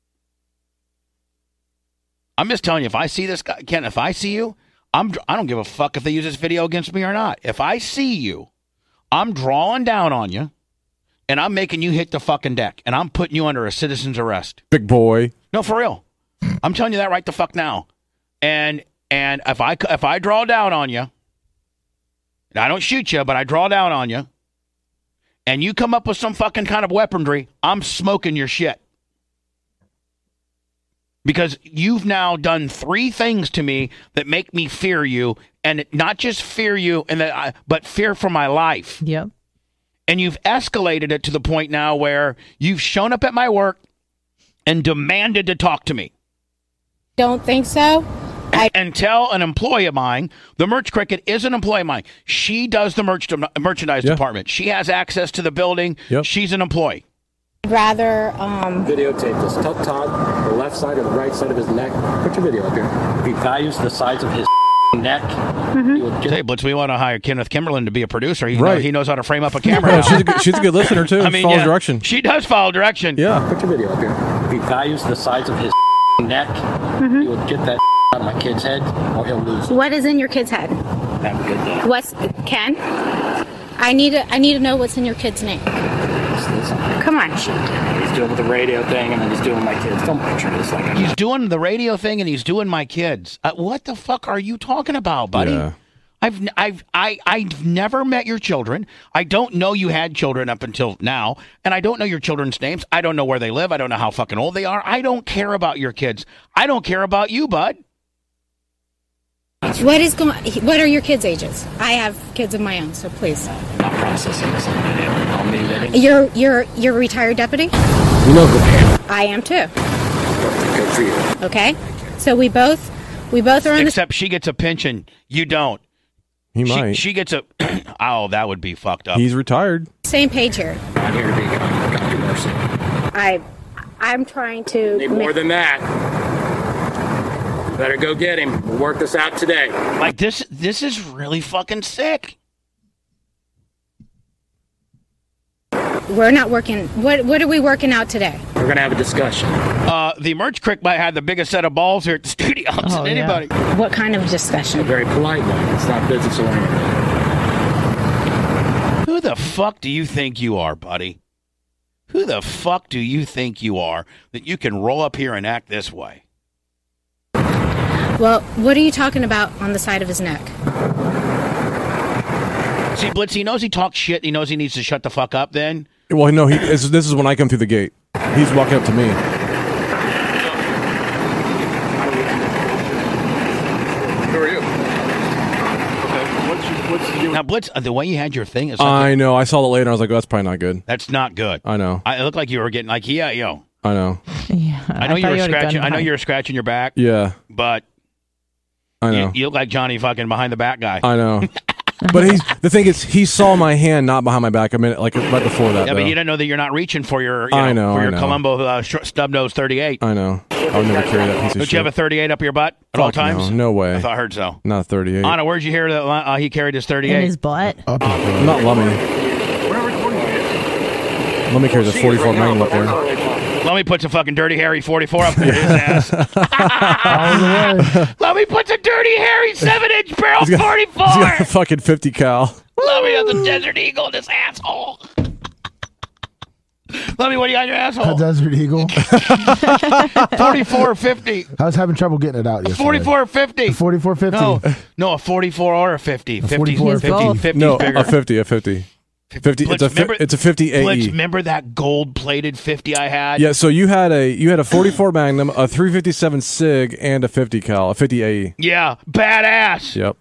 I'm just telling you, if I see this guy, Ken, if I see you, I'm, I don't give a fuck if they use this video against me or not. If I see you, I'm drawing down on you, and I'm making you hit the fucking deck, and I'm putting you under a citizen's arrest. Big boy. No, for real. I'm telling you that right the fuck now. And and if I if I draw down on you, and I don't shoot you, but I draw down on you, and you come up with some fucking kind of weaponry, I'm smoking your shit. Because you've now done three things to me that make me fear you, and not just fear you, and that I, but fear for my life. Yep. And you've escalated it to the point now where you've shown up at my work and demanded to talk to me. don't think so. And, and tell an employee of mine, the Merch Cricket is an employee of mine. She does the merch merchandise Yeah. department. She has access to the building. Yep. She's an employee. I'd rather um Videotape this. Tell Todd the left side or the right side of his neck. Put your video up here. If he values the sides of his neck, he will get Hey, Blitz, we want to hire Kenneth Kimberlin to be a producer. He, Right. know, he knows how to frame up a camera. Oh, now. she's a good, she's a good listener too. I She mean, follows yeah, direction. She does follow direction. Yeah. Put your video up here. If he values the sides of his neck, he will get that out of my kid's head, or he'll lose it. what is in your kid's head? Have a good day. What's Ken? I need to I need to know what's in your kid's name. Come on. He's doing the radio thing, and then he's doing my kids. Don't picture this like I'm He's doing the radio thing and he's doing my kids. Uh, what the fuck are you talking about, buddy? Yeah. I've I've I I've never met your children. I don't know you had children up until now, and I don't know your children's names. I don't know where they live. I don't know how fucking old they are. I don't care about your kids. I don't care about you, bud. What is going what are your kids' ages? I have kids of my own, so please. not processing this on video. I'll need that. You're you're you're a retired deputy? You know who I am. I am too. Good for you. Okay? So we both we both are on the Except she gets a pension. You don't. He She, might. she gets a. Oh, that would be fucked up. He's retired. same page here. I'm here to be God. God, do mercy. I I'm trying to Need more make- than that. Better go get him. We'll work this out today. Like this. This is really fucking sick. We're not working. What what are we working out today? We're gonna have a discussion. Uh, the merch crick might have the biggest set of balls here at the studio Oh, than yeah. anybody. What kind of A discussion? very polite one. It's not business oriented. Who the fuck do you think you are, buddy? Who the fuck do you think you are that you can roll up here and act this way? Well, what are you talking about on the side of his neck? See, Blitz, he knows he talks shit. He knows he needs to shut the fuck up then. Well, no, he, this, this is when I come through the gate. He's walking up to me. Who are you? Okay. What's your, what's your... Now, Blitz, uh, the way you had your thing is like I know. I saw it later. I was like, oh, that's probably not good. That's not good. I know. I, it looked like you were getting like, yeah, yo. I know. Yeah, I know I you were you scratching. I know you were scratching your back. Yeah. But I know. You, you look like Johnny fucking behind the back guy. I know. But he's the thing is, he saw my hand not behind my back a minute, like right before that. Yeah, though. but you don't know that you're not reaching for your, you know, I know, for I your know. Columbo uh, sh- stub nose thirty-eight. I know. I would never carry that piece of Don't shit. you have a thirty-eight up your butt at all Fuck times? No, no way. I thought I heard so. Not a thirty-eight. Anna, where'd you hear that uh, he carried his thirty-eight? In his butt. Not Lummy. Lummy carries a forty-four Magnum up there. Let me put some fucking dirty hairy forty-four up there his ass. Let me put some dirty hairy seven inch barrel He's got, forty-four. He's got a fucking fifty cal. Let me have the Desert Eagle in this asshole. Let me, what do you got in your asshole? A Desert Eagle. forty-four or fifty. I was having trouble getting it out yesterday. forty-four or fifty. A forty-four fifty. No, no, a forty-four or a fifty. A fifty, forty-four or fifty, fifty. fifty No, bigger. a fifty, a fifty. fifty. Blitz, it's a fi- remember- it's a fifty A E. Blitz, remember that gold-plated fifty I had? Yeah, so you had a you had a forty-four Magnum, a three fifty-seven Sig, and a fifty cal, a fifty A E. Yeah, badass. Yep.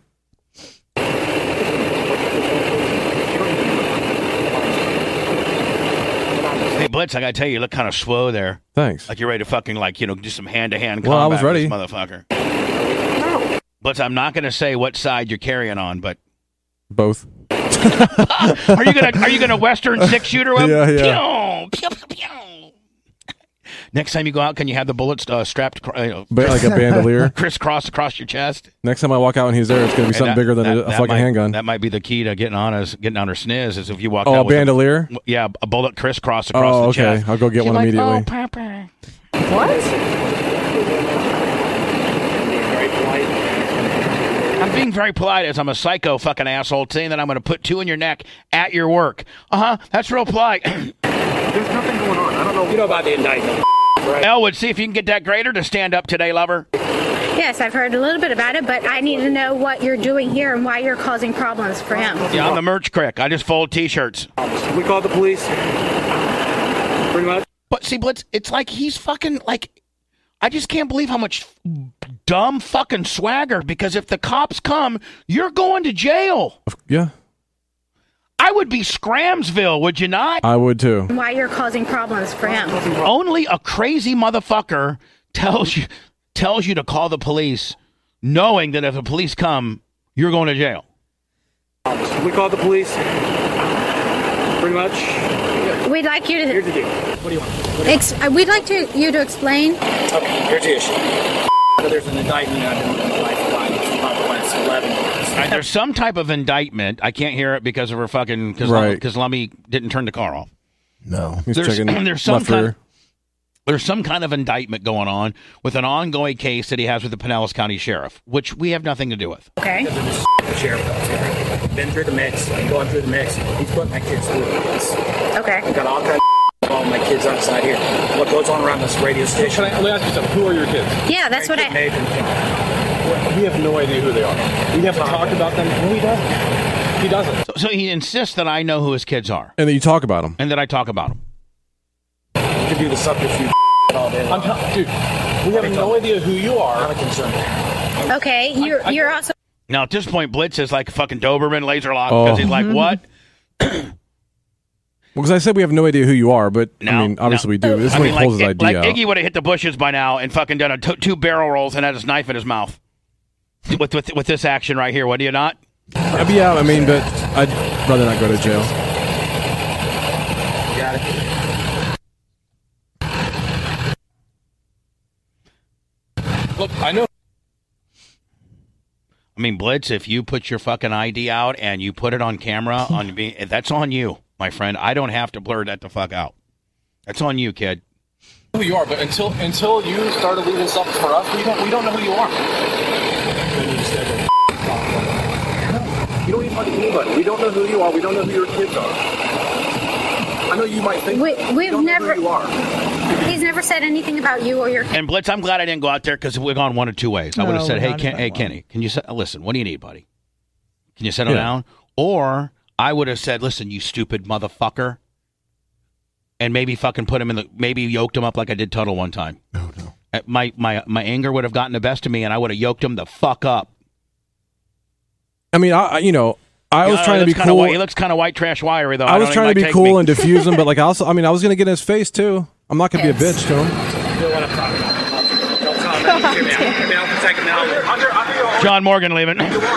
Hey, Blitz, I gotta tell you, you look kind of swole there. Thanks. Like you're ready to fucking, like, you know, do some hand-to-hand Well, I combat was ready. with this motherfucker. Blitz, I'm not gonna say what side you're carrying on, but Both. are you gonna are you gonna Western six shooter him? Yeah, yeah. Pew, pew, pew, pew. Next time you go out, can you have the bullets uh, strapped, uh, you know, Ba- like a bandolier. crisscross across your chest? Next time I walk out and he's there, it's gonna be Hey, something that- bigger than that- a, a that fucking might, handgun. That might be the key to getting on us, getting on her sniz. Is if you walk Oh, out a with bandolier. A, yeah, a bullet crisscross across Oh, the okay. chest. I'll go get She's one like, immediately. Oh, Papa. What? I'm being very polite as I'm a psycho fucking asshole saying that I'm going to put two in your neck at your work. Uh-huh. That's real polite. There's nothing going on. I don't know. You know about the indictment, right? Elwood, see if you can get that grader to stand up today, lover. Yes, I've heard a little bit about it, but I need to know what you're doing here and why you're causing problems for him. Yeah, I'm the merch crick. I just fold T-shirts. We called the police. Pretty much. But see, Blitz, it's like he's fucking, like, I just can't believe how much dumb fucking swagger, because if the cops come, you're going to jail. Yeah, I would be Scramsville, would you not? I would too. Why you're causing problems for him. Only a crazy motherfucker tells you tells you to call the police, knowing that if the police come, you're going to jail. We called the police. Pretty much. We'd like you to. Here's the deal. What do you want? What do you Ex- uh, we'd like to you to explain. want? Okay, here's the issue. There's an indictment I've been living life by about the last eleven years. And there's some type of indictment. I can't hear it because of her fucking because Right. because Lummy didn't turn the car off. No. He's There's, checking there's some left kind rear. there's some kind of indictment going on with an ongoing case that he has with the Pinellas County Sheriff, which we have nothing to do with. Okay. The sheriff does here. Been through the mix. I'm going through the mix. He's putting my kids through this. Okay. I've got all kinds of all my kids outside here. What goes on around this radio station? Can I, let me ask you something? Who are your kids? Yeah, that's what I. Nathan. We have no idea who they are. We have to talk about them. No, he doesn't. He doesn't. So, so he insists that I know who his kids are And then you talk about them. and that I talk about them. You can do the subterfuge all day long. I'm t- dude, we have no idea who you are. Not a concern. Okay, you're you're also. Now, at this point, Blitz is like a fucking Doberman laser lock Oh. because he's like, what? Well, because I said we have no idea who you are, but No, I mean, obviously no. we do. This is I when mean, he pulls like, his I D like out. Iggy would have hit the bushes by now and fucking done a t- two barrel rolls and had his knife in his mouth. With, with with this action right here, what do you not? Uh, yeah, I mean, but I'd rather not go to jail. Got it. Look, I know. I mean, Blitz, if you put your fucking I D out and you put it on camera, on me, that's on you, my friend. I don't have to blur that the fuck out. That's on you, kid. Who you are, but until until you started leaving stuff for us, we don't we don't know who you are. You don't even talk to anybody. We don't know who you are. We don't know who your kids are. I know you might think We, we we've don't know never. who you are. He's He's never said anything about you or your kids. And Blitz, I'm glad I didn't go out there because we've gone one of two ways. I No, would have said, we're "Hey, not Ken, even hey, one. Kenny, can you set, listen? What do you need, buddy? Can you settle Yeah. down?" Or I would have said, "Listen, you stupid motherfucker," and maybe fucking put him in the, maybe yoked him up like I did Tuttle one time. No, no. Uh, My my my anger would have gotten the best of me, and I would have yoked him the fuck up. I mean, I, I you know, I was Uh, trying to he be looks kinda cool. white- he looks kind of white trash wiry though. I was don't trying to think be he might cool take and me. diffuse him, but like I also, I mean, I was going to get in his face too. I'm not going to be a bitch to him. You know what I'm talking about. Don't comment. Give me out. Give me out for a second now. Under, under your own. John Morgan leaving.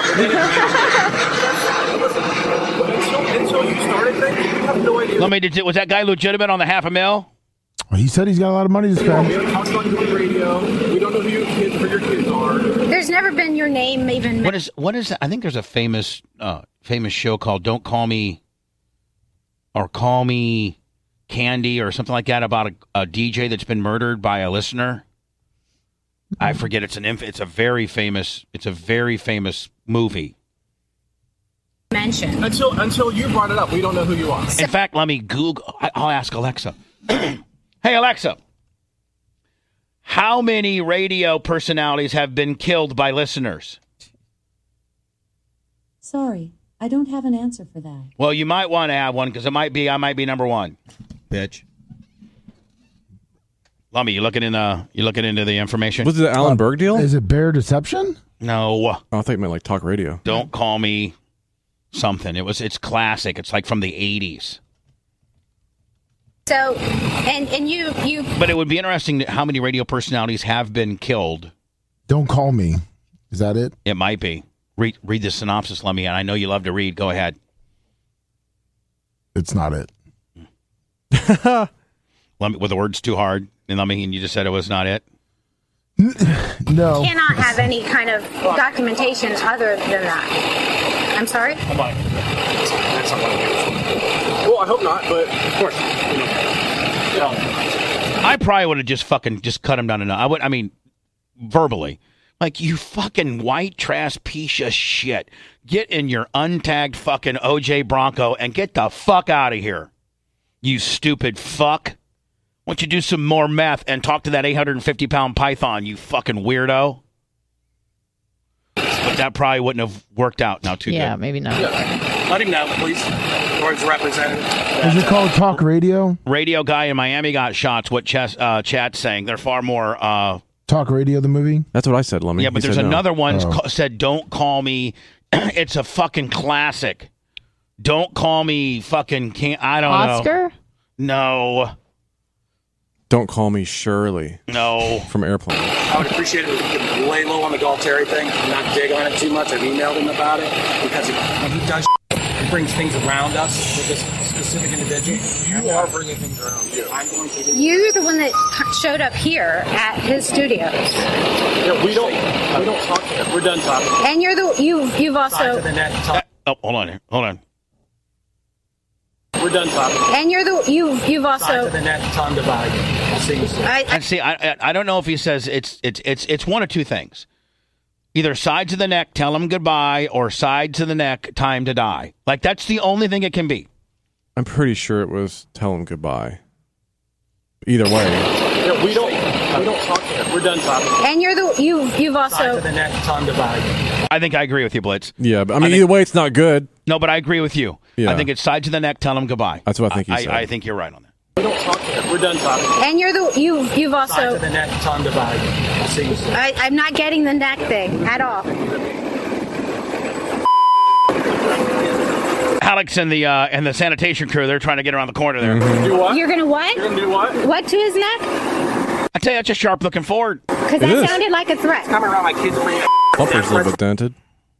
Until you started things, you have no idea. Let me. Did, was that guy legitimate on the half a mil? Well, he said he's got a lot of money to We spend. haven't talked about you on the radio. We don't know who your kids, who your kids are. There's never been your name even. What is what is? I think there's a famous uh, famous show called "Don't Call Me" or "Call Me Candy" or something like that about a, a D J that's been murdered by a listener. I forget. It's an inf- It's a very famous. It's a very famous movie. mentioned. Until until you brought it up, we don't know who you are. In fact, let me Google. I- I'll ask Alexa. Hey, Alexa. How many radio personalities have been killed by listeners? Sorry, I don't have an answer for that. Well, you might want to have one because it might be I might be number one. Bitch. Lummy, you looking in the you looking into the information? Was it the Alan Berg deal? Is it Bear Deception? No. Oh, I thought you meant like talk radio. Don't call me something. It was it's classic. It's like from the eighties. So, and and you you But it would be interesting to- how many radio personalities have been killed. Don't call me. Is that it? It might be. Read read the synopsis, Lummy, and I know you love to read. Go ahead. It's not it. Lummy, were the words too hard? And Lummy, and you just said it was not it? No. cannot have any kind of documentation other than that. I'm sorry? Come on. That's not what I'm here for. Well, I hope not, but of course. You know, you know. I probably would have just fucking just cut him down enough. I would. I mean, verbally, like you fucking white trash piece of shit. Get in your untagged fucking O J Bronco and get the fuck out of here. You stupid fuck. Why don't you do some more meth and talk to that eight hundred fifty pound python? You fucking weirdo. But that probably wouldn't have worked out now too Yeah, good. maybe not. Let him know, please. Towards the representative. Is it called Talk Radio? Radio guy in Miami got shots. What Ch- uh, Chad's saying, they're far more. Uh, Talk Radio, the movie? That's what I said, Lummy. yeah, but He there's said no. another one Oh. ca- said, "Don't call me." It's a fucking classic. Don't call me fucking. Can't I don't Oscar? know. Don't call me Shirley No, from Airplane. I would appreciate it if we could lay low on the Galtieri thing and not dig on it too much. I've emailed him about it because when he does he brings things around us with this specific individual. You are bringing things around you. I'm going to. You're the one that showed up here at his studios. Yeah, we don't. We don't talk to him. We're done talking. And you're the you you've Side also to the net. Talk. oh, hold on, here. hold on. We're done talking. and you're the you you've Side to also the net. Time divided. I'll see you soon. I, I And see, I I- I don't know if he says it's it's it's it's one of two things. Either sides of the neck, tell him goodbye, or sides of the neck, time to die. Like that's the only thing it can be. I'm pretty sure it was tell him goodbye. Either way. Yeah, we don't. We don't talk to him. We're done talking. and you're the you you've Side to also the net. Time divided. I think I agree with you, Blitz. Yeah, but I mean, think- either way, it's not good. No, but I agree with you. Yeah. I think it's sides of the neck, tell him goodbye. That's what I think he I, said. I think you're right on that. We don't talk to him. We're done talking. and you're the you you've Side to also the net. Time divided. I'll see you soon. I, I'm not getting the neck thing at all. Alex and the uh, and the sanitation crew, they're trying to get around the corner there. Do what? You're gonna what? You're gonna do what? What to his neck? I tell you, that's a sharp looking Ford. Because It that is. sounded like a threat. Come around my kids. Bumper's a little bit dented.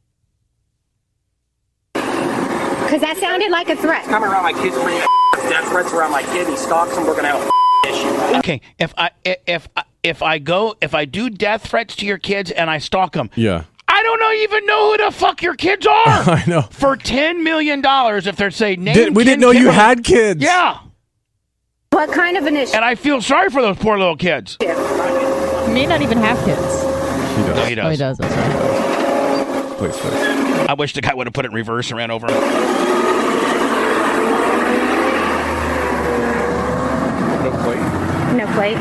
Because that sounded like a threat. Come around my kids. Death threats around my kid. He stalks them. We're gonna have a issue. Okay, if I if if I go if I do death threats to your kids and I stalk them, Yeah. I don't know, even know who the fuck your kids are. I know. For ten million dollars, if they're saying name, Did, we Ken didn't know you Kimberly. had kids. Yeah, What kind of an issue? and I feel sorry for those poor little kids. He may not even have kids. He does. No, he does. Oh, he does. That's right. Please fix. I wish the guy would have put it in reverse and ran over him. No Wait.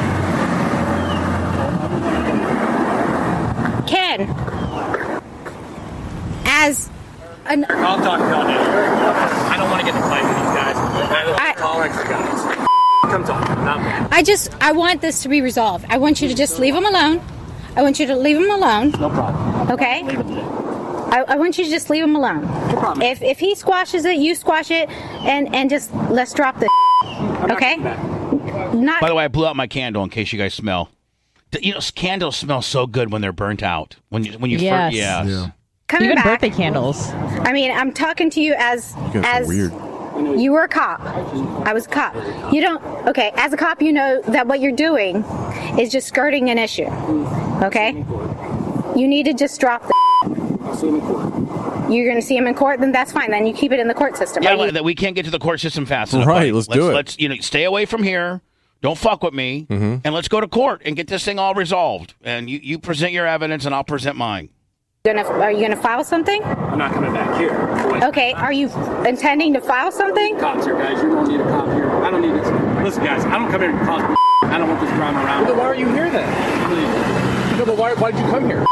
Ken, as an I'll talk about it. I don't want to get in a fight with these guys. I don't I- tolerance for guys. Come talk. Not me. I just I want this to be resolved. I want you to just leave him alone. I want you to leave him alone. No problem. Okay? Leave it today. I, I want you to just leave him alone. No problem. If if he squashes it, you squash it, and and just let's drop the. Okay? Not. By the way, I blew out my candle in case you guys smell. The- You know, candles smell so good when they're burnt out. When you when you Yes. first, yes. Yeah. Coming Even back. birthday candles. I mean, I'm talking to you as guys are as weird. you were a cop. I was a cop. You don't. Okay, as a cop, you know that what you're doing is just skirting an issue. Okay. You need to just drop the. I'll see him in court. You're going to see him in court, then that's fine. Then you keep it in the court system. Yeah, Are you- but that we can't get to the court system fast enough. Right, buddy. let's let's do it. Let's you know stay away from here. Don't fuck with me, Mm-hmm. and let's go to court and get this thing all resolved. And you, you present your evidence, and I'll present mine. Gonna, are you going to file something? I'm not coming back here. Wait. Okay. Are you intending to file something? Cops here, guys. You don't need a cop here. I don't need this. Listen, guys. I don't come here to cause. I don't want this drama around. Well, then why are you here then? No, but why? Why did you come here?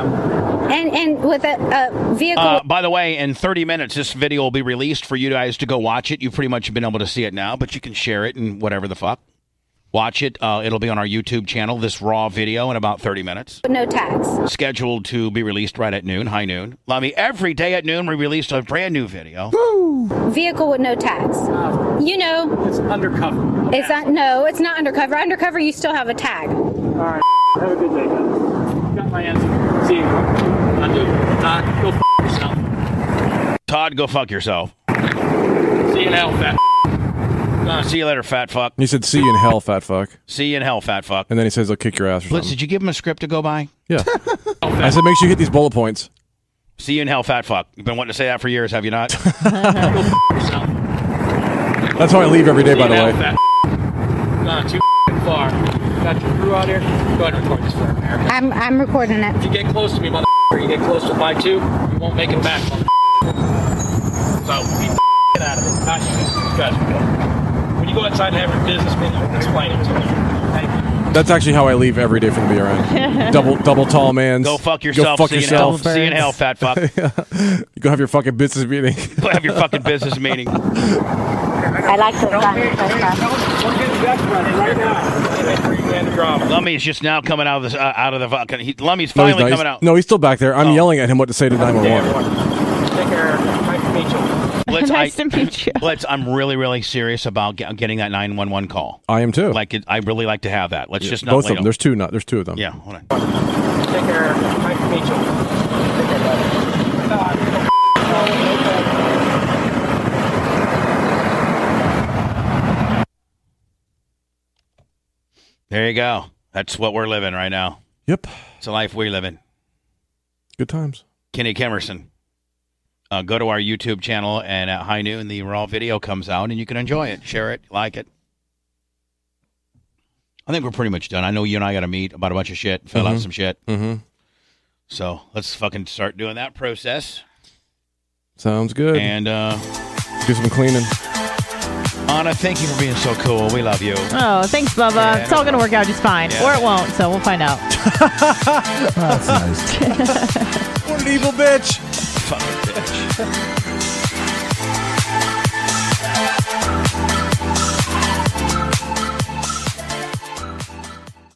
And and with a, a vehicle. Uh, by the way, in thirty minutes, this video will be released for you guys to go watch it. You've pretty much been able to see it now, but you can share it and whatever the fuck. Watch it. Uh, it'll be on our YouTube channel, this raw video, in about thirty minutes. with no tags. Scheduled to be released right at noon, high noon. Lummy, every day at noon, we release a brand new video. Vehicle with no tags. You know, It's undercover. it's not. No, it's not undercover. Undercover, you still have a tag. All right. Have a good day, guys. Got my answer. See you. I do. Todd, go f yourself. Todd, go fuck yourself. See you now, fat. Uh, see you later, fat fuck. He said, "See you in hell, fat fuck." See you in hell, fat fuck. And then he says, "I'll kick your ass." Or Blitz, something. did you give him a script to go by? Yeah. I said, "Make sure you hit these bullet points." See you in hell, fat fuck. You've been wanting to say that for years, have you not? That's how I leave every day, See by you the now, way. fat. Not too far. Got your crew out here. Go ahead and record this for America. I'm I'm recording If it. you get close to me, mother, you get close to my two, you won't make it back, mother. So, beat the shit out of it. Gosh, you guys are good. When you go outside and have your business meeting, you can explain it to me. Thank you. That's actually how I leave every day from the B R N. double, double tall man's. Go fuck yourself. Go fuck see yourself. You in hell, see you in hell, fat fuck. You go have your fucking business meeting. Go have your fucking business meeting. I like the Don't get that running right now. Make sure you land the drama. Lummy's just now coming out of the uh, out of the fucking. He, Lummy's No, he's finally not. coming He's- out. No, he's still back there. I'm Oh. yelling at him what to say to nine one Hey, one. everyone. Take care. Nice to meet you. Blitz, Nice I, to meet you. Blitz, I'm really, really serious about get, getting that nine one one call. I am too. Like, it, I really like to have that. Let's just not Both wait of them. on- There's two. Not. There's two of them. Yeah, hold on. Take care. Nice to meet you. Take care, buddy. Todd. There you go. That's what we're living right now. Yep. It's a life we're living. Good times. Kenny Kimmerson. Uh, go to our YouTube channel, and at high noon, the raw video comes out, and you can enjoy it, share it, like it. I think we're pretty much done. I know you and I got to meet about a bunch of shit, fill out Mhm. some shit. Mm-hmm. So let's fucking start doing that process. Sounds good. And uh, do some cleaning. Anna, thank you for being so cool. We love you. Oh, thanks, Bubba. Yeah, it's no all going to work out just fine. Yeah. Or it won't, so we'll find out. That's nice. What an evil bitch. Fucking bitch.